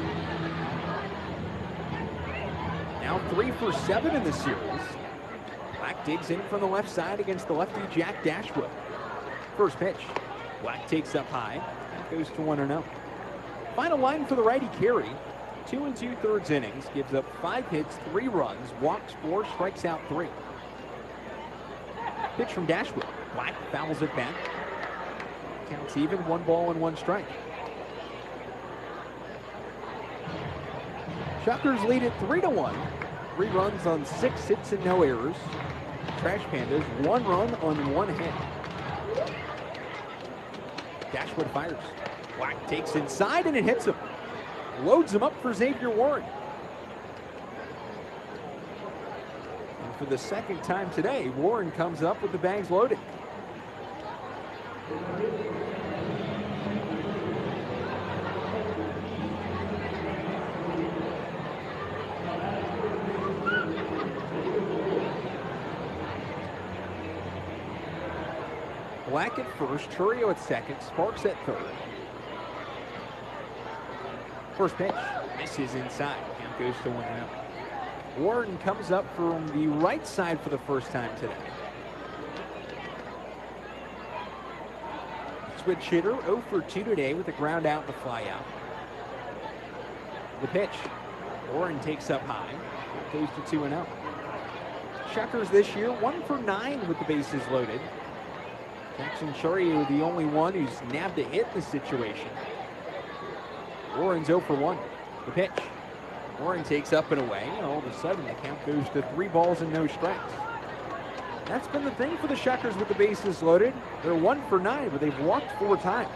Now 3 for 7 in the series. Black digs in from the left side against the lefty Jack Dashwood. First pitch. Black takes up high. That goes to 1-0. Final line for the righty Carey. 2 2/3 innings. Gives up 5 hits, 3 runs, walks 4, strikes out 3. Pitch from Dashwood. Black fouls it back. Counts even, 1 ball and 1 strike. Shuckers lead it 3-1. 3 runs on 6 hits and no errors. Trash Pandas 1 run on 1 hit. Dashwood fires. Black takes inside and it hits him. Loads him up for Xavier Warren. And for the second time today, Warren comes up with the bags loaded. Black at first, Churio at second, Sparks at third. First pitch, misses inside. Count goes to 1-0. Warren comes up from the right side for the first time today. Switch hitter, 0 for 2 today with a ground out and a fly out. The pitch, Warren takes up high, goes to 2-0. Shuckers this year, 1 for 9 with the bases loaded. Jackson Churio, the only one who's nabbed a hit in this situation. Warren's 0 for 1. The pitch. Warren takes up and away, and all of a sudden the count goes to 3 balls and no strikes. That's been the thing for the Shuckers with the bases loaded. They're 1 for 9, but they've walked 4 times.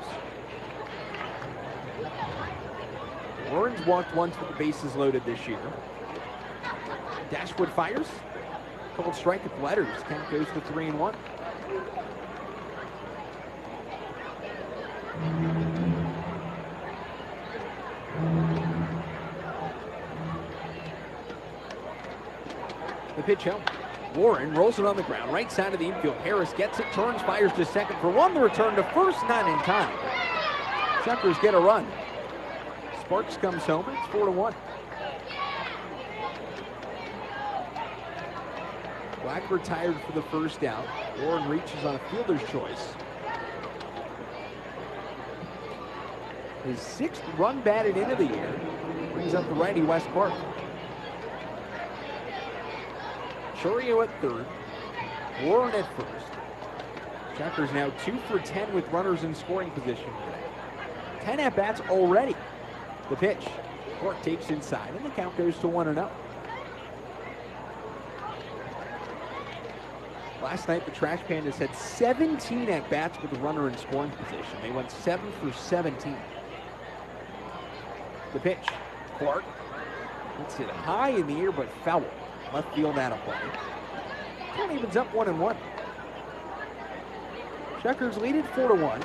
Warren's walked once with the bases loaded this year. Dashwood fires. Called strike with letters. Count goes to 3-1. The pitch home. Warren rolls it on the ground, right side of the infield. Harris gets it, turns, fires to second for 1. The return to first, not in time. Shuckers get a run. Sparks comes home, and it's 4-1. Black retired for the first out. Warren reaches on a fielder's choice. His 6th run batted into the year brings up the righty Wes Park. Churio at third, Warren at first. Shuckers now 2 for 10 with runners in scoring position today. 10 at-bats already. The pitch, Park takes inside, and the count goes to 1-0. Last night, the Trash Pandas had 17 at-bats with a runner in scoring position. They went 7 for 17. The pitch, Clark hits it high in the air, but foul. Left field out of play. Count evens up 1-1. Shuckers lead it 4-1.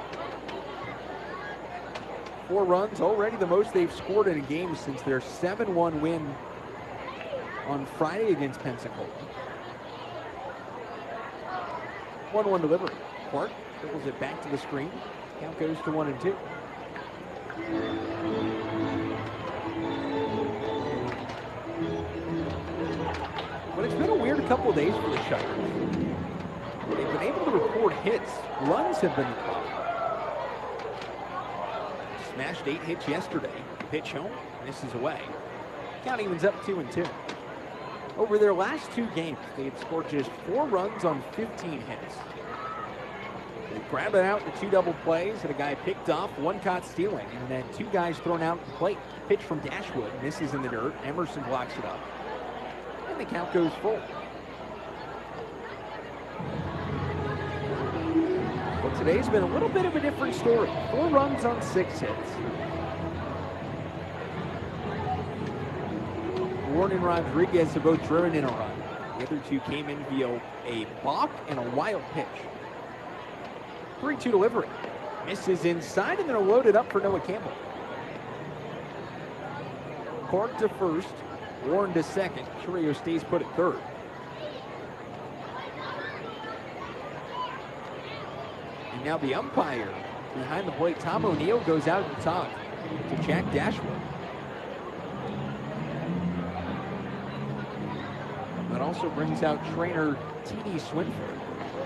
4 runs, already the most they've scored in a game since their 7-1 win on Friday against Pensacola. 1-1 delivery. Clark dribbles it back to the screen. Count goes to 1-2. But it's been a weird couple of days for the Shuckers. They've been able to record hits. Runs have been the problem. Smashed 8 hits yesterday. Pitch home, misses away. Count evens up 2-2. Over their last 2 games, they had scored just 4 runs on 15 hits. They grabbed it out in 2 double plays, and a guy picked off, 1 caught stealing, and then 2 guys thrown out at the plate. Pitch from Dashwood, misses in the dirt. Emerson blocks it up. And the count goes full. But today's been a little bit of a different story. 4 runs on 6 hits. Warren and Rodriguez have both driven in a run. The other 2 came in via a balk and a wild pitch. 3-2 delivery. Misses inside, and they're loaded up for Noah Campbell. Clark to first. Warren to second. Churio stays put at third. And now the umpire behind the plate, Tom O'Neill, goes out to talk to Jack Dashwood. That also brings out trainer T.D. Swinford.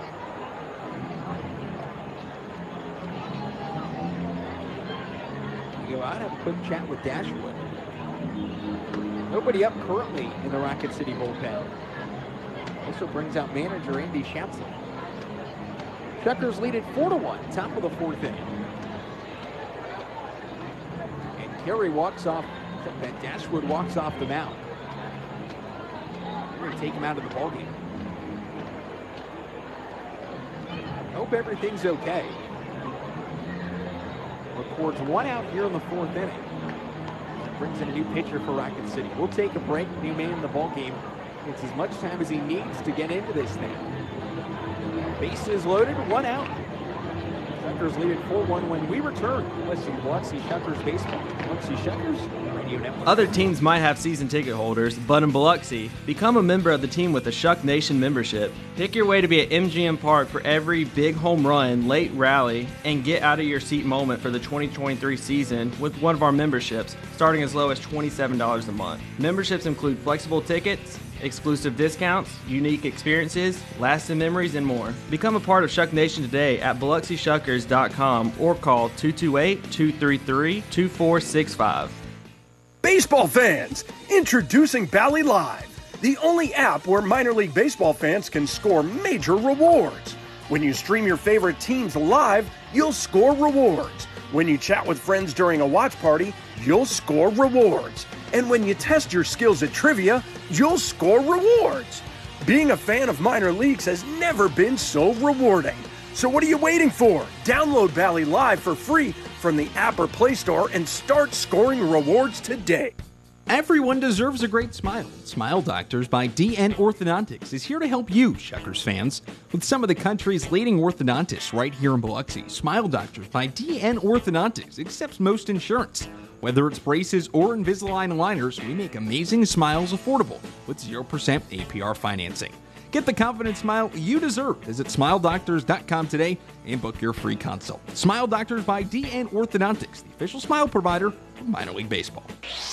We go out, have a quick chat with Dashwood. Nobody up currently in the Rocket City bullpen. Also brings out manager Andy Schatzler. Shuckers lead it 4-1, top of the 4th inning. And Carey walks off, Dashwood walks off the mound. We're going to take him out of the ballgame. Hope everything's okay. Records 1 out here in the 4th inning. Brings in a new pitcher for Rocket City. We'll take a break. New man in the ballgame. It's as much time as he needs to get into this thing. Bases loaded, 1 out. Shuckers lead at 4-1 when we return. Listen to Biloxi Shuckers Baseball. Biloxi Shuckers Radio Network. Other teams might have season ticket holders, but in Biloxi, become a member of the team with a Shuck Nation membership. Pick your way to be at MGM Park for every big home run, late rally, and get out of your seat moment for the 2023 season with one of our memberships, starting as low as $27 a month. Memberships include flexible tickets, exclusive discounts, unique experiences, lasting memories, and more. Become a part of Shuck Nation today at BiloxiShuckers.com or call 228-233-2465. Baseball fans, introducing Bally Live, the only app where minor league baseball fans can score major rewards. When you stream your favorite teams live, you'll score rewards. When you chat with friends during a watch party, you'll score rewards. And when you test your skills at trivia, you'll score rewards. Being a fan of minor leagues has never been so rewarding. So what are you waiting for? Download Bally Live for free from the app or Play Store and start scoring rewards today. Everyone deserves a great smile. Smile Doctors by DN Orthodontics is here to help you, Shuckers fans, with some of the country's leading orthodontists right here in Biloxi. Smile Doctors by DN Orthodontics accepts most insurance. Whether it's braces or Invisalign aligners, we make amazing smiles affordable with 0% APR financing. Get the confident smile you deserve. Visit smiledoctors.com today and book your free consult. Smile Doctors by DN Orthodontics, the official smile provider of minor league baseball.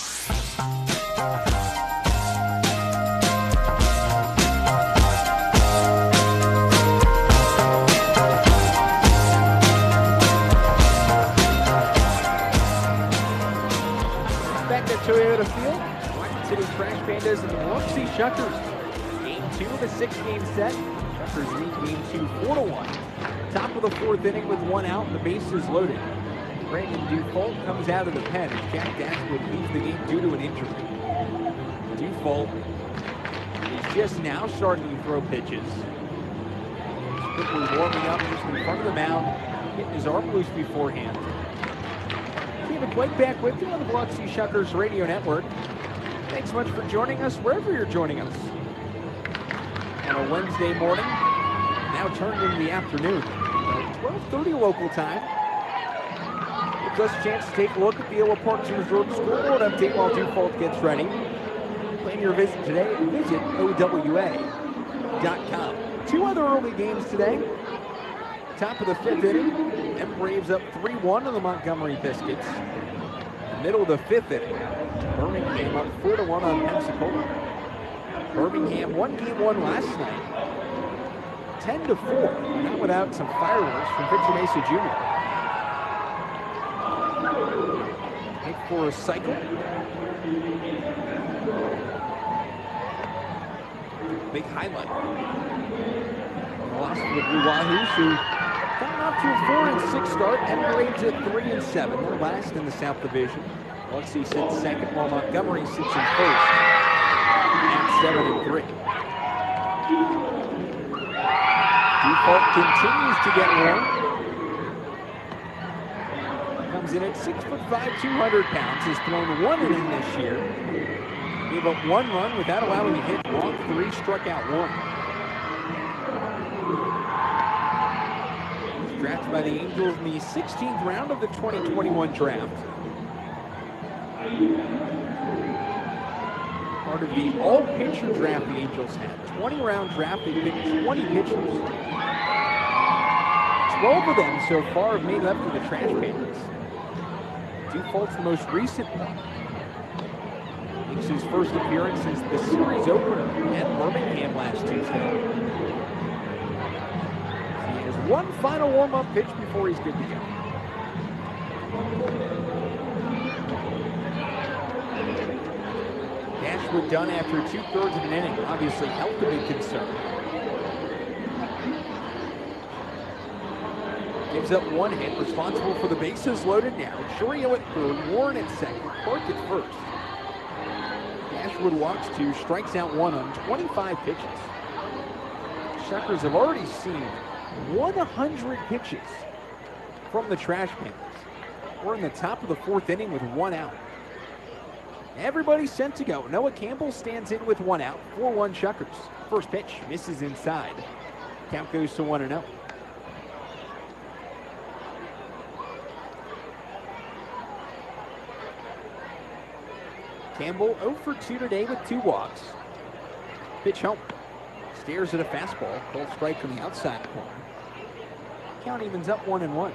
Back at Toyota Field, Rocket City Trash Pandas and the Biloxi Shuckers. Game 2 of a 6-game set. Shuckers lead game 2 4-1. Top of the 4th inning with 1 out and the bases loaded. Brandon Dufault comes out of the pen as Jack Dashwood leaves the game due to an injury. Dufault is just now starting to throw pitches. He's quickly warming up just in front of the mound, getting his arm loose beforehand. David Blake back with you on the Biloxi Shuckers Radio Network. Thanks so much for joining us wherever you're joining us. On a Wednesday morning, now turned into the afternoon. 12:30 local time. Gives us a chance to take a look at the Iowa Parks and Resorts scoreboard update while Dufault gets ready. Plan your visit today. Visit OWA.com. 2 other early games today. Top of the 5th inning, M Braves up 3-1 on the Montgomery Biscuits. Middle of the 5th inning, Birmingham up 4-1 on Pensacola. Birmingham won game 1 last night, 10-4, not without some fireworks from Victor Mesa Jr. Make for a cycle. Big highlight. Lost for the Blue Wahoos, who got off to a 4-6 start. M Braves at 3-7. They're last in the South Division. Biloxi sits second, while Montgomery sits in first at 7-3. Dufault continues to get warm. Comes in at 6'5", 200 pounds. Has thrown 1 inning this year. Gave up 1 run without allowing a hit. Walked 3, struck out 1. Drafted by the Angels in the 16th round of the 2021 draft. Part of the all-pitcher draft the Angels had. 20-round draft, they picked 20 pitchers. 12 of them so far have made left to the Trash Pandas. Dufault's the most recent one. Makes his first appearance since the series opener at Birmingham last Tuesday. He has 1 final warm-up pitch before he's good to go. Dashwood done after 2/3 of an inning. Obviously health a big concern. Gives up 1 hit, responsible for the bases loaded now. Churio at third, Warren at second, Clark at first. Dashwood walks 2, strikes out 1 on 25 pitches. Shuckers have already seen 100 pitches from the Trash Pandas. We're in the top of the 4th inning with 1 out. Everybody's sent to go. Noah Campbell stands in with 1 out. 4-1 Shuckers. First pitch misses inside. Count goes to 1-0. Campbell 0 for 2 today with 2 walks. Pitch home. Stares at a fastball. Cold strike from the outside corner. Count evens up 1-1.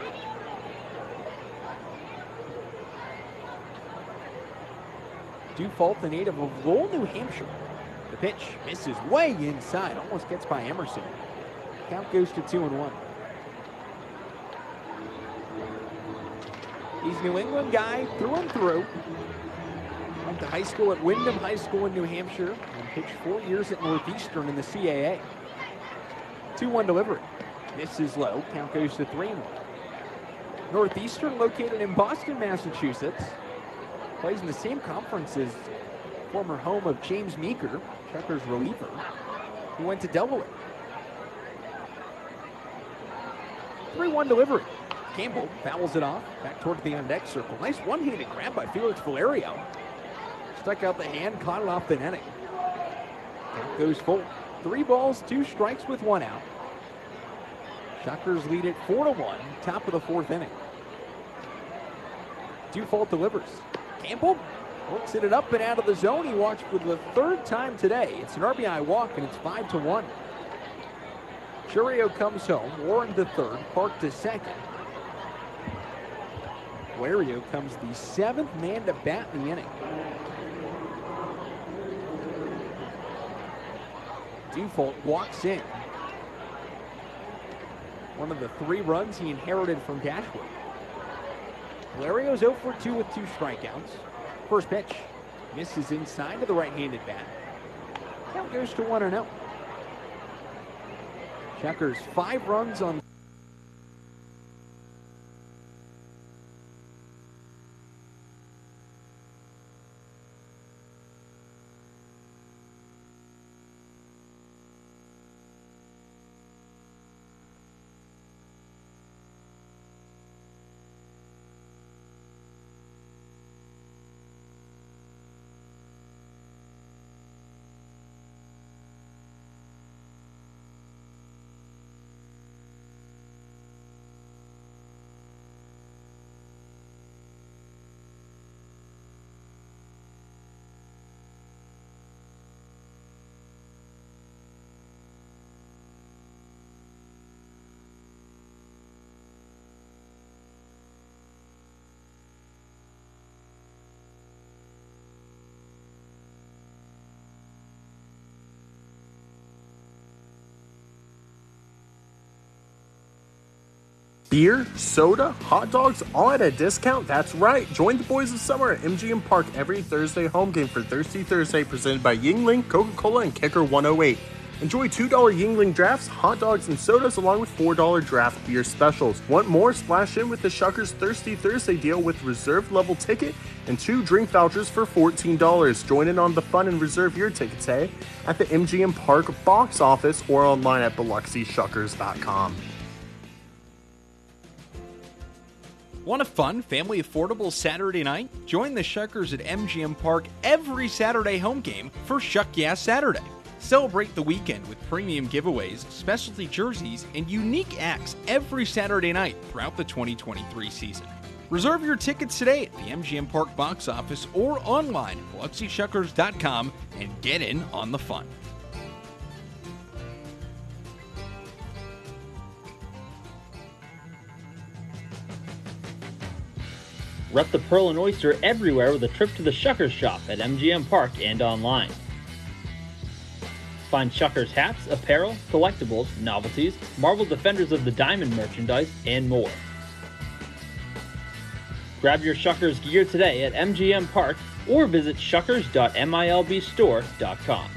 Dufault, the native of Lowell, New Hampshire. The pitch misses way inside. Almost gets by Emerson. Count goes to 2-1. He's New England guy through and through. Went to high school at Wyndham High School in New Hampshire and pitched 4 years at Northeastern in the CAA. 2-1 delivery. Misses low. Count goes to 3-1. Northeastern, located in Boston, Massachusetts, plays in the same conference as former home of James Meeker, Chuckers reliever, who went to Delaware. 3-1 delivery. Campbell fouls it off, back toward the on-deck circle. Nice one-handed grab by Felix Valerio. Stuck out the hand, caught it off the netting. Count goes full. 3 balls, 2 strikes with 1 out. Shuckers lead it 4-1, top of the 4th inning. Dufault delivers. Campbell works it up and out of the zone. He walks for the 3rd time today. It's an RBI walk, and it's 5-1. Churio comes home. Warren to 3rd, Park to 2nd. Valerio comes the 7th man to bat in the inning. Dufault walks in. One of the 3 runs he inherited from Dashwood. Valerio's 0 for 2 with 2 strikeouts. First pitch misses inside to the right-handed bat. Count goes to 1-0. Checkers 5 runs on. Beer, soda, hot dogs, all at a discount? That's right. Join the Boys of Summer at MGM Park every Thursday home game for Thirsty Thursday, presented by Yingling, Coca-Cola, and Kicker 108. Enjoy $2 Yingling drafts, hot dogs, and sodas, along with $4 draft beer specials. Want more? Splash in with the Shuckers Thirsty Thursday deal with reserved level ticket and 2 drink vouchers for $14. Join in on the fun and reserve your tickets today at the MGM Park box office or online at BiloxiShuckers.com. Want a fun, family affordable Saturday night? Join the Shuckers at MGM Park every Saturday home game for Shuck Yeah Saturday. Celebrate the weekend with premium giveaways, specialty jerseys, and unique acts every Saturday night throughout the 2023 season. Reserve your tickets today at the MGM Park box office or online at BiloxiShuckers.com and get in on the fun. Rep the Pearl and Oyster everywhere with a trip to the Shuckers shop at MGM Park and online. Find Shuckers hats, apparel, collectibles, novelties, Marvel Defenders of the Diamond merchandise, and more. Grab your Shuckers gear today at MGM Park or visit shuckers.milbstore.com.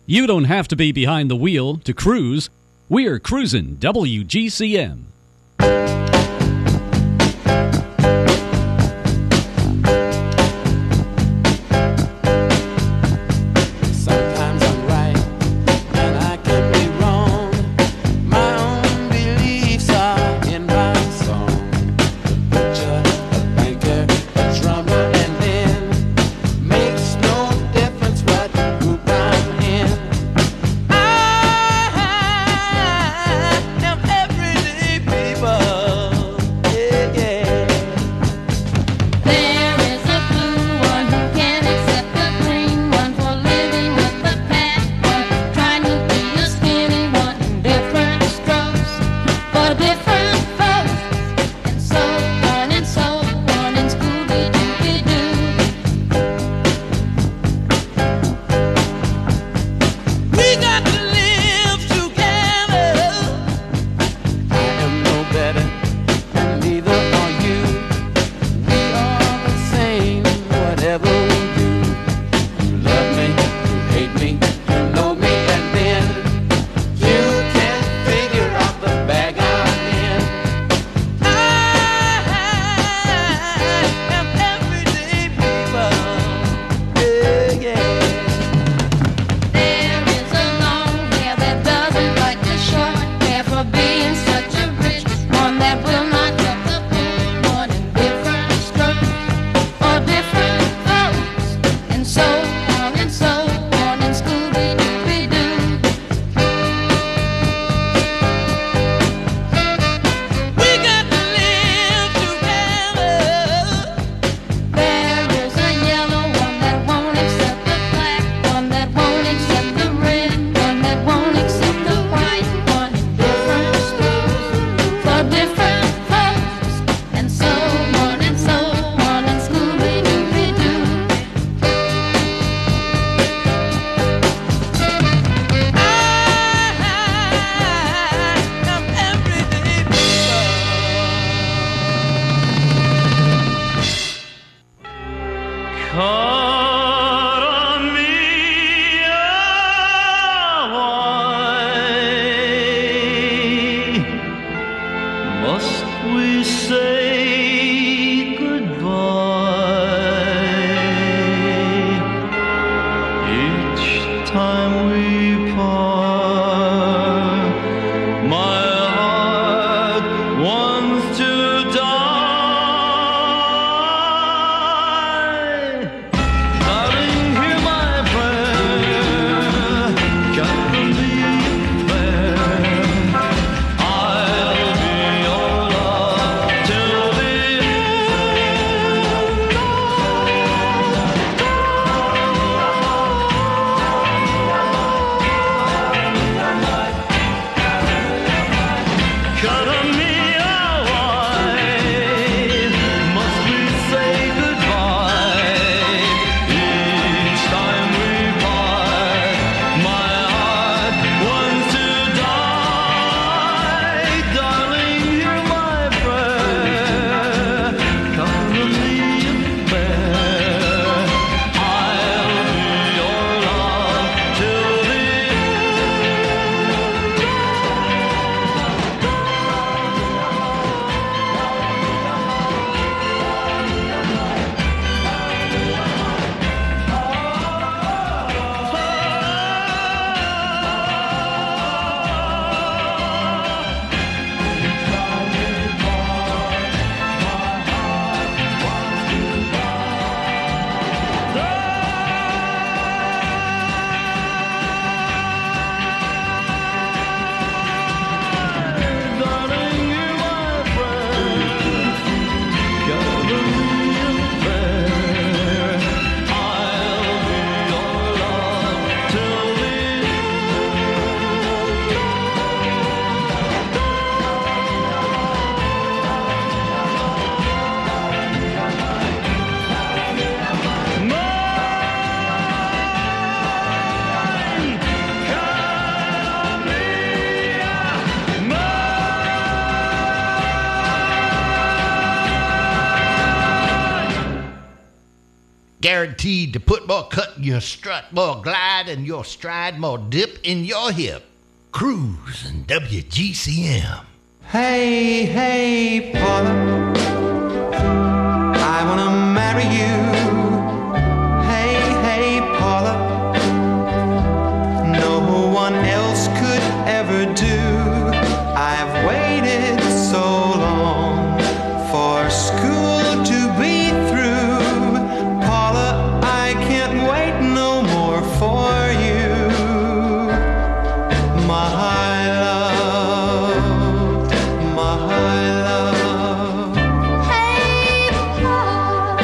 You don't have to be behind the wheel to cruise. We're cruising WGCM. Sometimes I'm right and I can be wrong. My own beliefs are in my song. A butcher, a banker, a drummer, and then makes no difference what group I'm in. I am everyday people. Yeah, yeah. There is a blue one who can't accept the green one, for living with the fat one, trying to be a skinny one, in different strokes for different folks, and so on and so on, and Scooby-Dooby-Doo. We got to live together. I am no better, and neither are you. We are the same, whatever we do. You love me, you hate me, you know me, and then you can figure out the bag I'm in. I am everyday people. Yeah, yeah. There is a long hair that doesn't like the short hair, for being such a rich one that will not cut the poor one, in different strokes for different folks, and so on and so on, and Scooby-Dooby-Doo. We got to live together. There is a yellow one that won't accept the black one, that won't accept the red one, that won't accept the white one, in different strokes for different folks, and so on and so on, and Scooby-Dooby-Doo. Must we say goodbye? Each time we part, my heart wants to die. Darling, hear my prayer. Can't believe fair. I'll be your love till guaranteed to put more cut in your strut, more glide in your stride, more dip in your hip. Cruise and WGCM. Hey, hey, Paula, I wanna marry you. Hey, hey, Paula, no one else could ever do. I've waited so long for school to be through. Paula, I can't wait no more for you. My love, my love. Hey, Paul,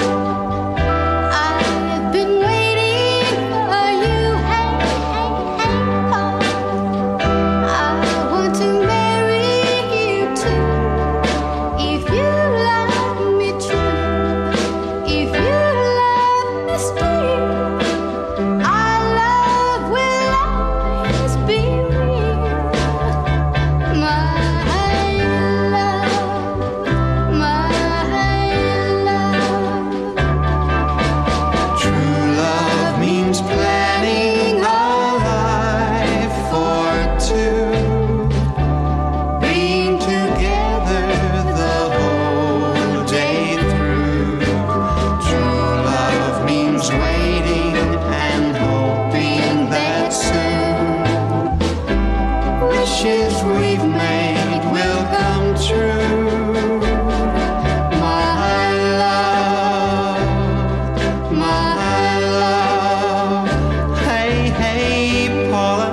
I've been waiting for you. Hey, hey, hey, Paul, I want to marry you too. If you love me true, if you love me still, our love will always be real. My love, True love means planning a life for two, being together the whole day through. True love means waiting and hoping that soon wishes we've made will come true. My love, my love. Hey, hey, Paula,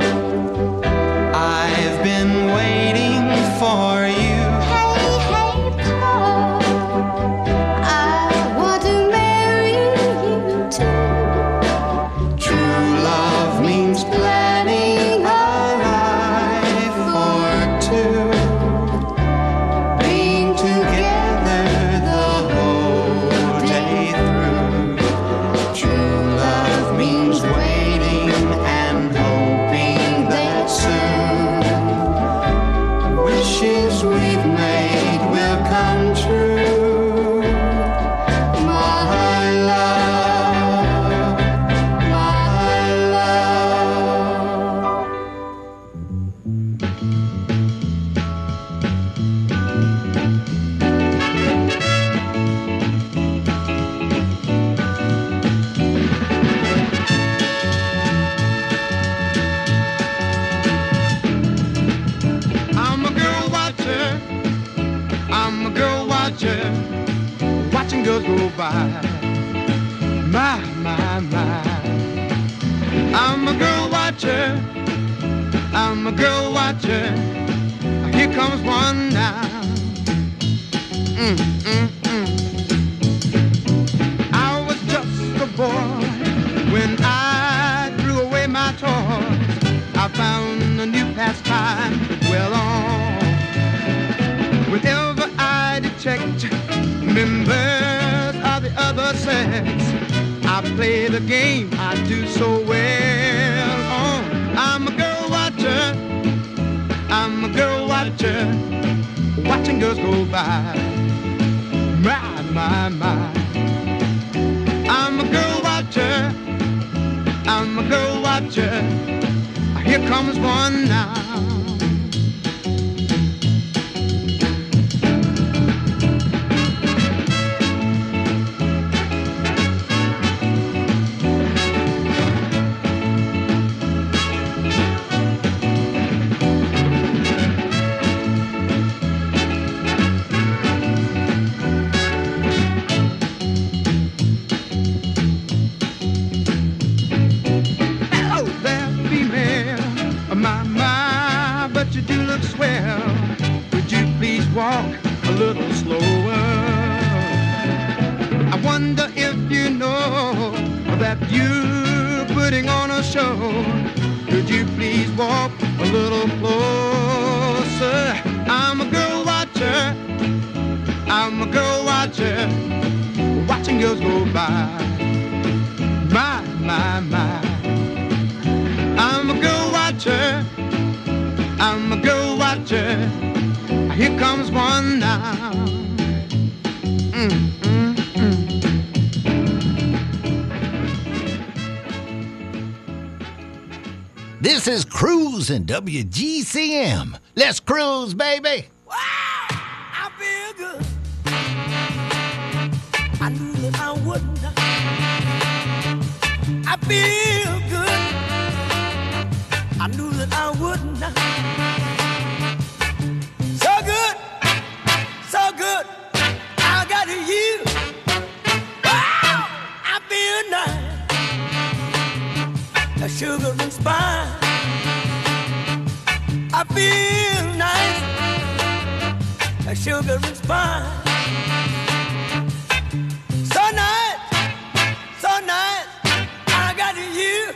I've been waiting for you. hey, hey, Paul, I want to marry you too. True love means planning a life for two, being together the whole day through. True love means waiting and hoping that soon wishes we've made will come true. My love, my love. I'm a girl watcher, I'm a girl watcher, watching girls go by. My, my, my. I'm a girl watcher, I'm a girl watcher, here comes one now. I was just a boy when I threw away my toys. I found a new pastime well on. Whenever I detect members of the other sex, I play the game I do so well on. I'm a girl watcher, I'm a girl watcher, watching girls go by. My, my, my. I'm a girl watcher, I'm a girl watcher, here comes one now. Hello there, female. My, but you do look swell. Would you please walk a little slower? I wonder if you know that you're putting on a show. Could you please walk a little closer? I'm a girl watcher, I'm a girl watcher, watching girls go by. My, my, my. I'm a girl watcher, I'm a girl watcher, here comes one now. This is Cruising WGCM. Let's cruise, baby. I feel good. I knew that I wouldn't. I feel good. I knew that I wouldn't. So good, so good. I got you. Wow, I feel nice. A sugar and spice. I feel nice. A sugar and spice. So nice, so nice. I got you.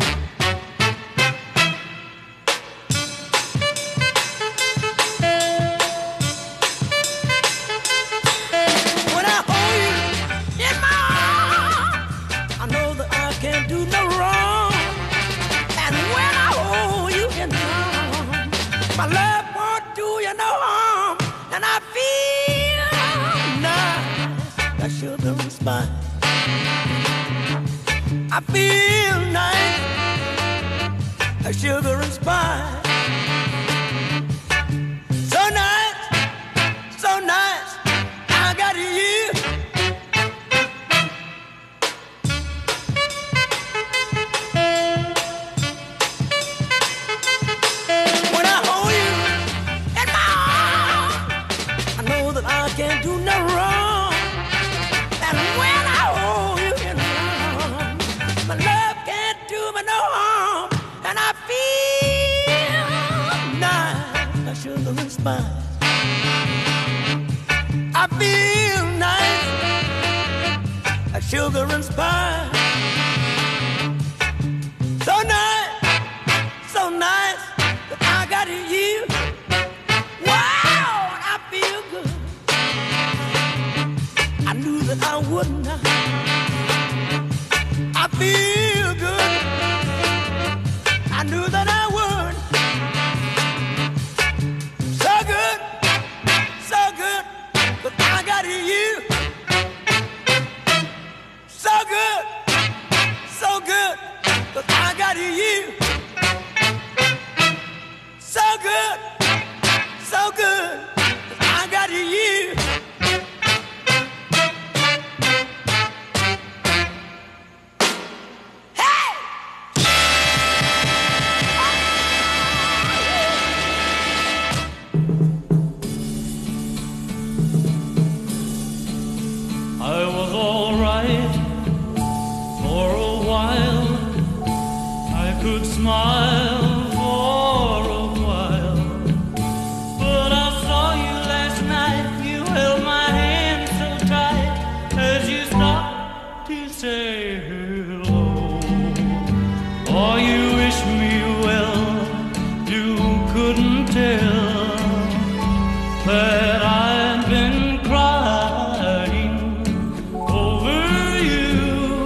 When I hold you in my arms, I know that I can't do no wrong. And when I hold you in my arms, my love won't do you no harm. And I feel nice, that sugar and spice. I feel nice, that sugar and spice. So nice, so nice, I got you. When I hold you in my arms, I know that I can't do no wrong. And when I hold you in my arms, my love can't do me no harm. And I feel nice, like sugar and spice. I feel nice, like sugar and spice. So nice, so nice, that I got you. Wow, I feel good. I knew that I wouldn't. I feel good. I knew that I would. So good, but I got you. So good, but I got you. So good, but I got you. I was all right for a while. I could smile for a while. But I saw you last night. You held my hand so tight as you stopped to say hello. Oh, you wish me well. You couldn't tell that I'd been crying over you,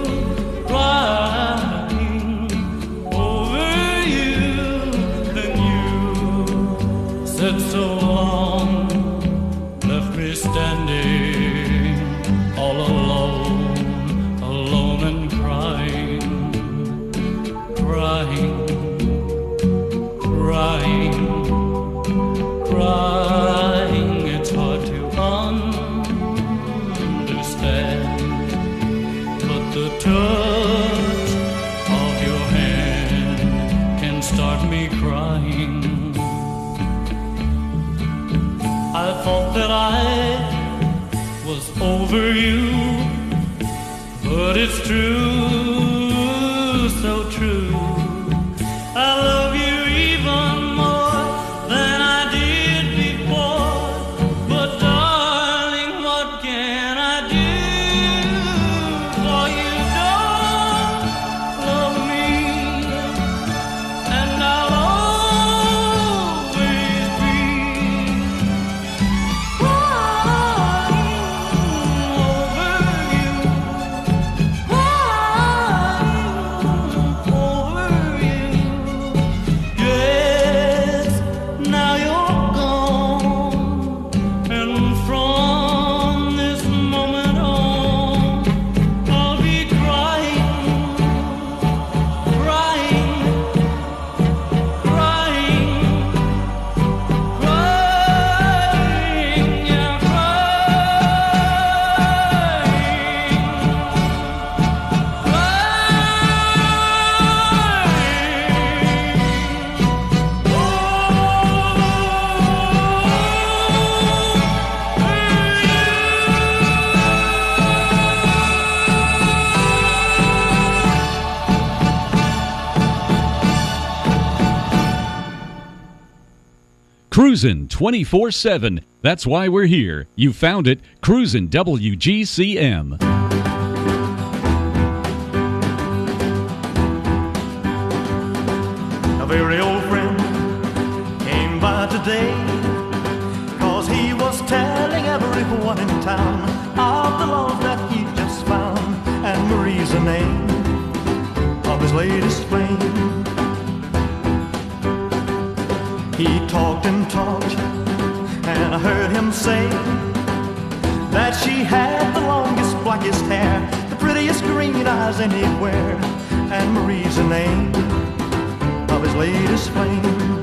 crying over you. Then you said so long, left me standing all alone, alone and crying, crying, crying, crying. It's hard to understand, but the touch of your hand can start me crying. I thought that I was over you, but it's true, so true. I love you even more than I did before. But darling, what can I do? For you don't love me, and I'll always be crying over you, crying Cruisin' 24/7. That's why we're here. You found it. Cruisin' WGCM. A very old friend came by today, 'cause he was telling everyone in town of the love that he just found. And Marie's the name of his latest flame. He talked and talked, and I heard him say that she had the longest, blackest hair, the prettiest green eyes anywhere. And Marie's the name of his latest flame.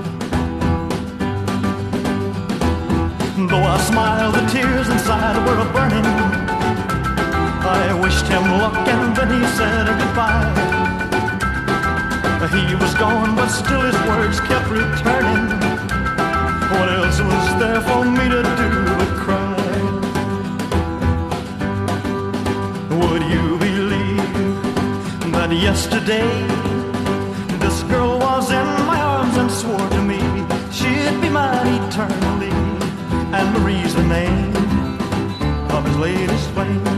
Though I smiled, the tears inside were a-burning. I wished him luck and then he said goodbye. He was gone, but still his words kept returning. What else was there for me to do but cry? Would you believe that yesterday this girl was in my arms and swore to me she'd be mine eternally? And Marie's the name of his latest flame.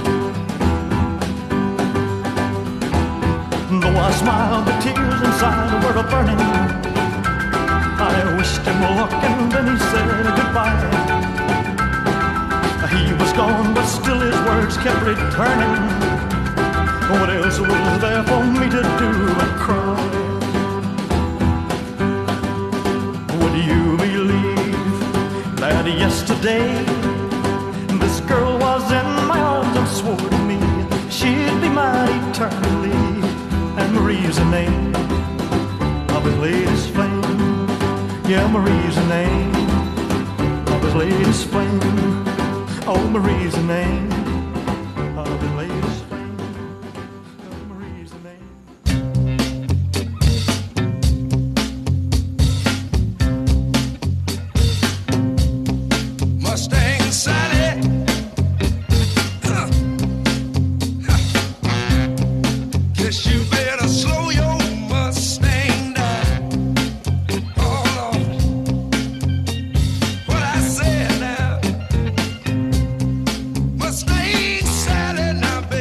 Though I smiled, the tears inside were a-burning. I wished him luck and then he said goodbye. He was gone, but still his words kept returning. What else was there for me to do but cry? Would you believe that yesterday this girl was in my arms and swore to me she'd be mine eternally? And Marie's the name of his latest flame. Yeah, Marie's the name of his latest flame. Oh, Marie's the name of his latest flame. Oh, Marie's the name. Mustang Sally. Guess you better slow your Mustang down. Oh Lord, what I said now. Mustang Sally, now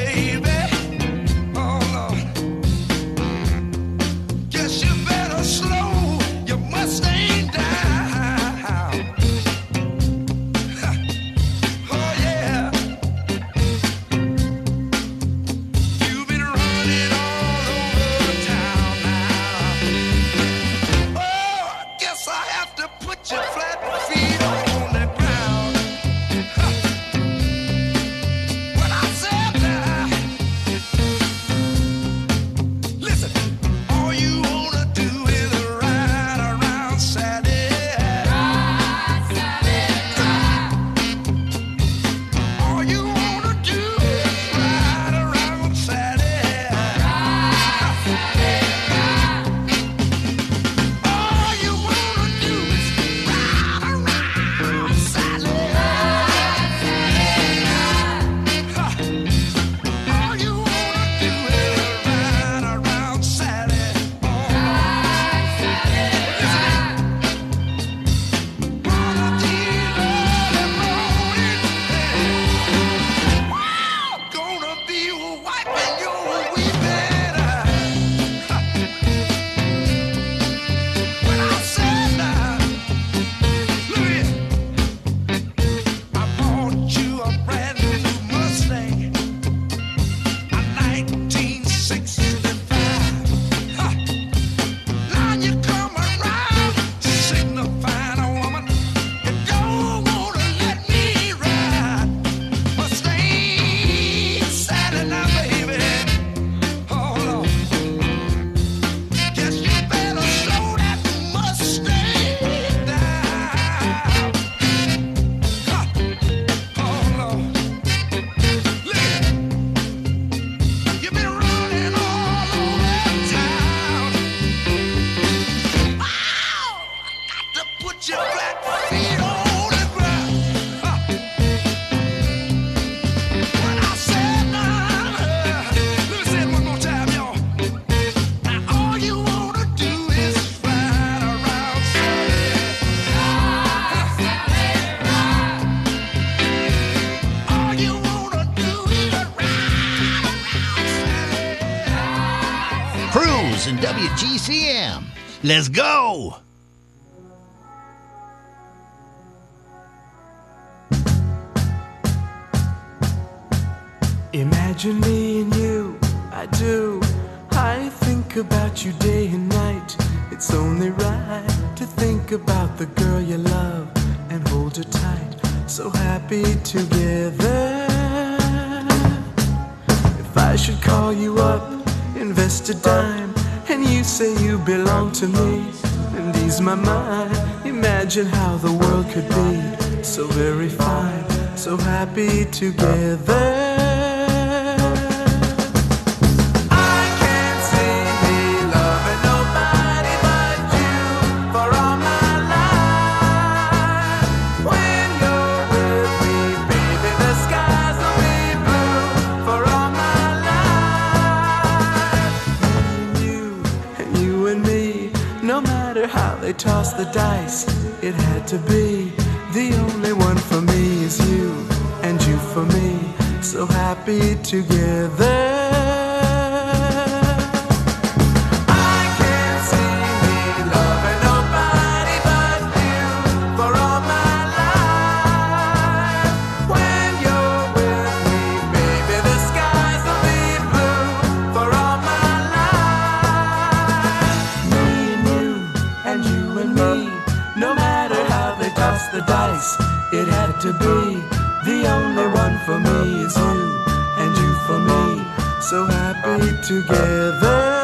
and WGCM. Let's go! Imagine me and you, I do. I think about you day and night. It's only right to think about the girl you love and hold her tight. So happy together. If I should call you up, invest a dime, and you say you belong to me and ease my mind, imagine how the world could be so very fine, so happy together. They tossed the dice, it had to be. The only one for me is you, and you for me, so happy together. The dice, it had to be. The only one for me is you, and you for me, so happy together.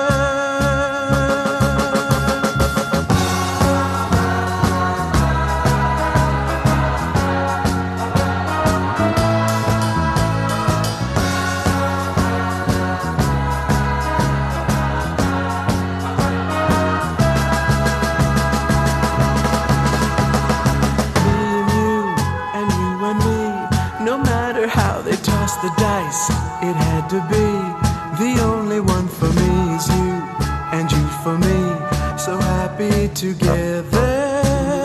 The dice, it had to be. The only one for me is you, and you for me, so happy together,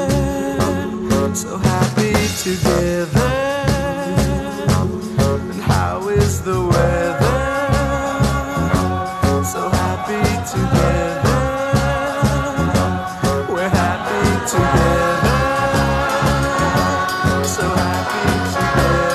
so happy together. And how is the weather? So happy together, we're happy together, so happy together.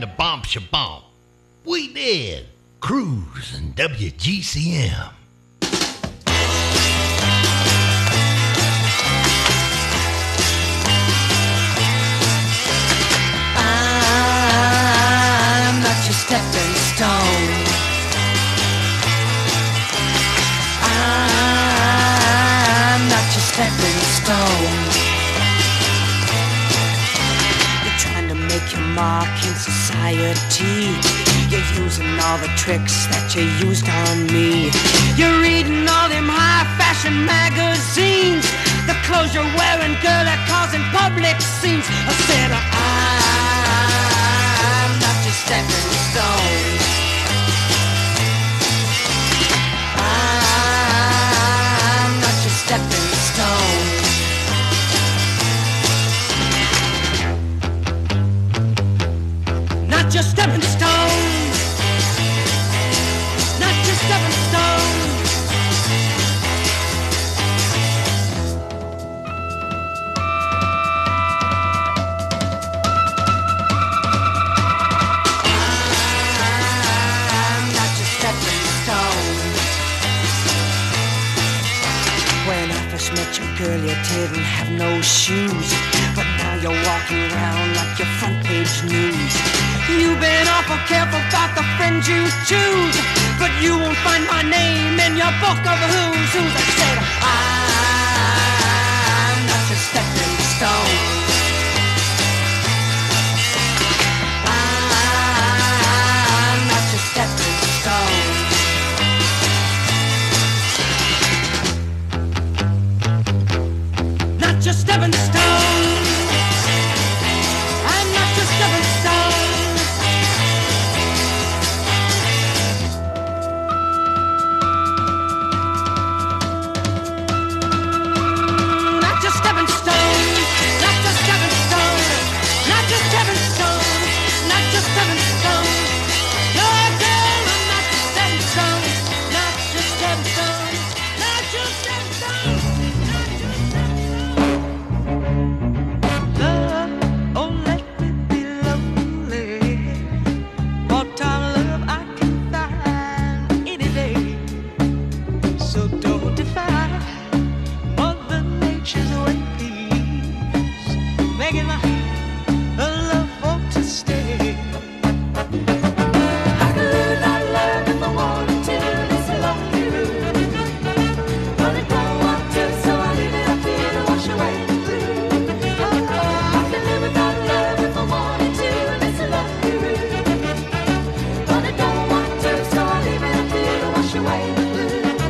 the bomb shabomb. We did. Cruise and WGCM. I'm not your stepping stone. I'm not your stepping stone. You're trying to make your mark in society. You're using all the tricks that you used on me. You're reading all them high-fashion magazines. The clothes you're wearing, girl, are causing public scenes. I said, I'm not your stepping stone. I'm not your stepping stone. Not your stepping stone. Not your stepping stone. I'm not your stepping stone. When I first met you, girl, you didn't have no shoes. But now you're walking around like your front page news. You've been awful careful about the friends you choose, but you won't find my name in your book of who's who's. I said, I'm not your stepping stone. I'm not your stepping stone. Not your stepping stone. I'm not your stepping stone. Not your stepping stone. Not your stepping stone. Not your stepping stone. Not your stepping stone. No, girl, I'm not your stepping stone. Not your stepping stone. Not your stepping stone. Love, oh, let me be lonely. More time, love, I can find any day. So don't defy Mother Nature's ways. Making my love for to stay. I could live without love if I wanted to. It's a lonely road, but I don't want to, so I leave it up here to wash away the blue. I could live without love if I wanted to. It's a lonely road, but I don't want to, so I leave it up here to wash away the blue.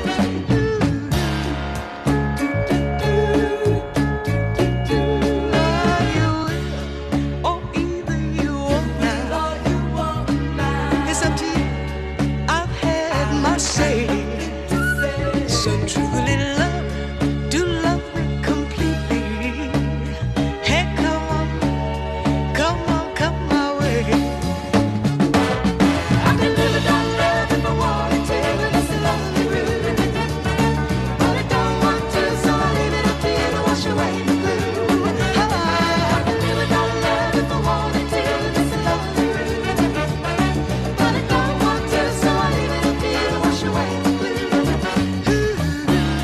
It's up to you. I've had my say. So truly love, do love me completely. Hey, come on, come my way. I can live without love if I wanted to, but it's a lonely road. But I don't want to, so I leave it up to you to wash away the blue. I can live without love if I wanted to, but it's a lonely road. But I don't want to, so I leave it up to you to wash away the blue.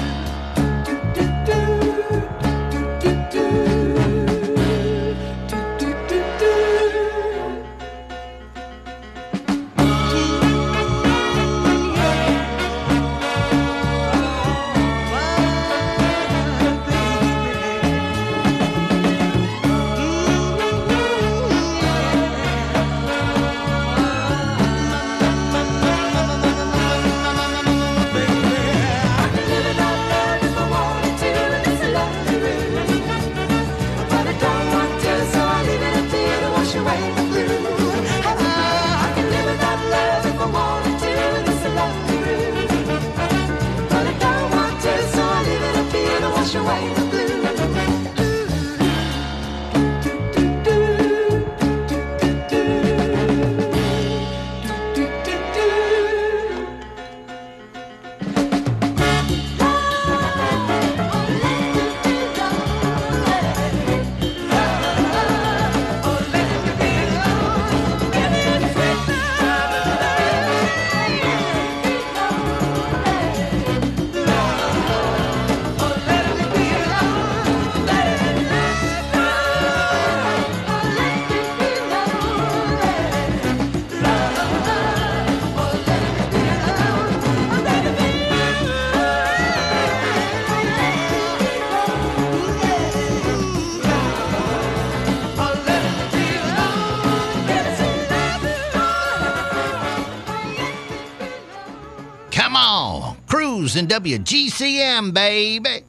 Come on, cruising WGCM, baby.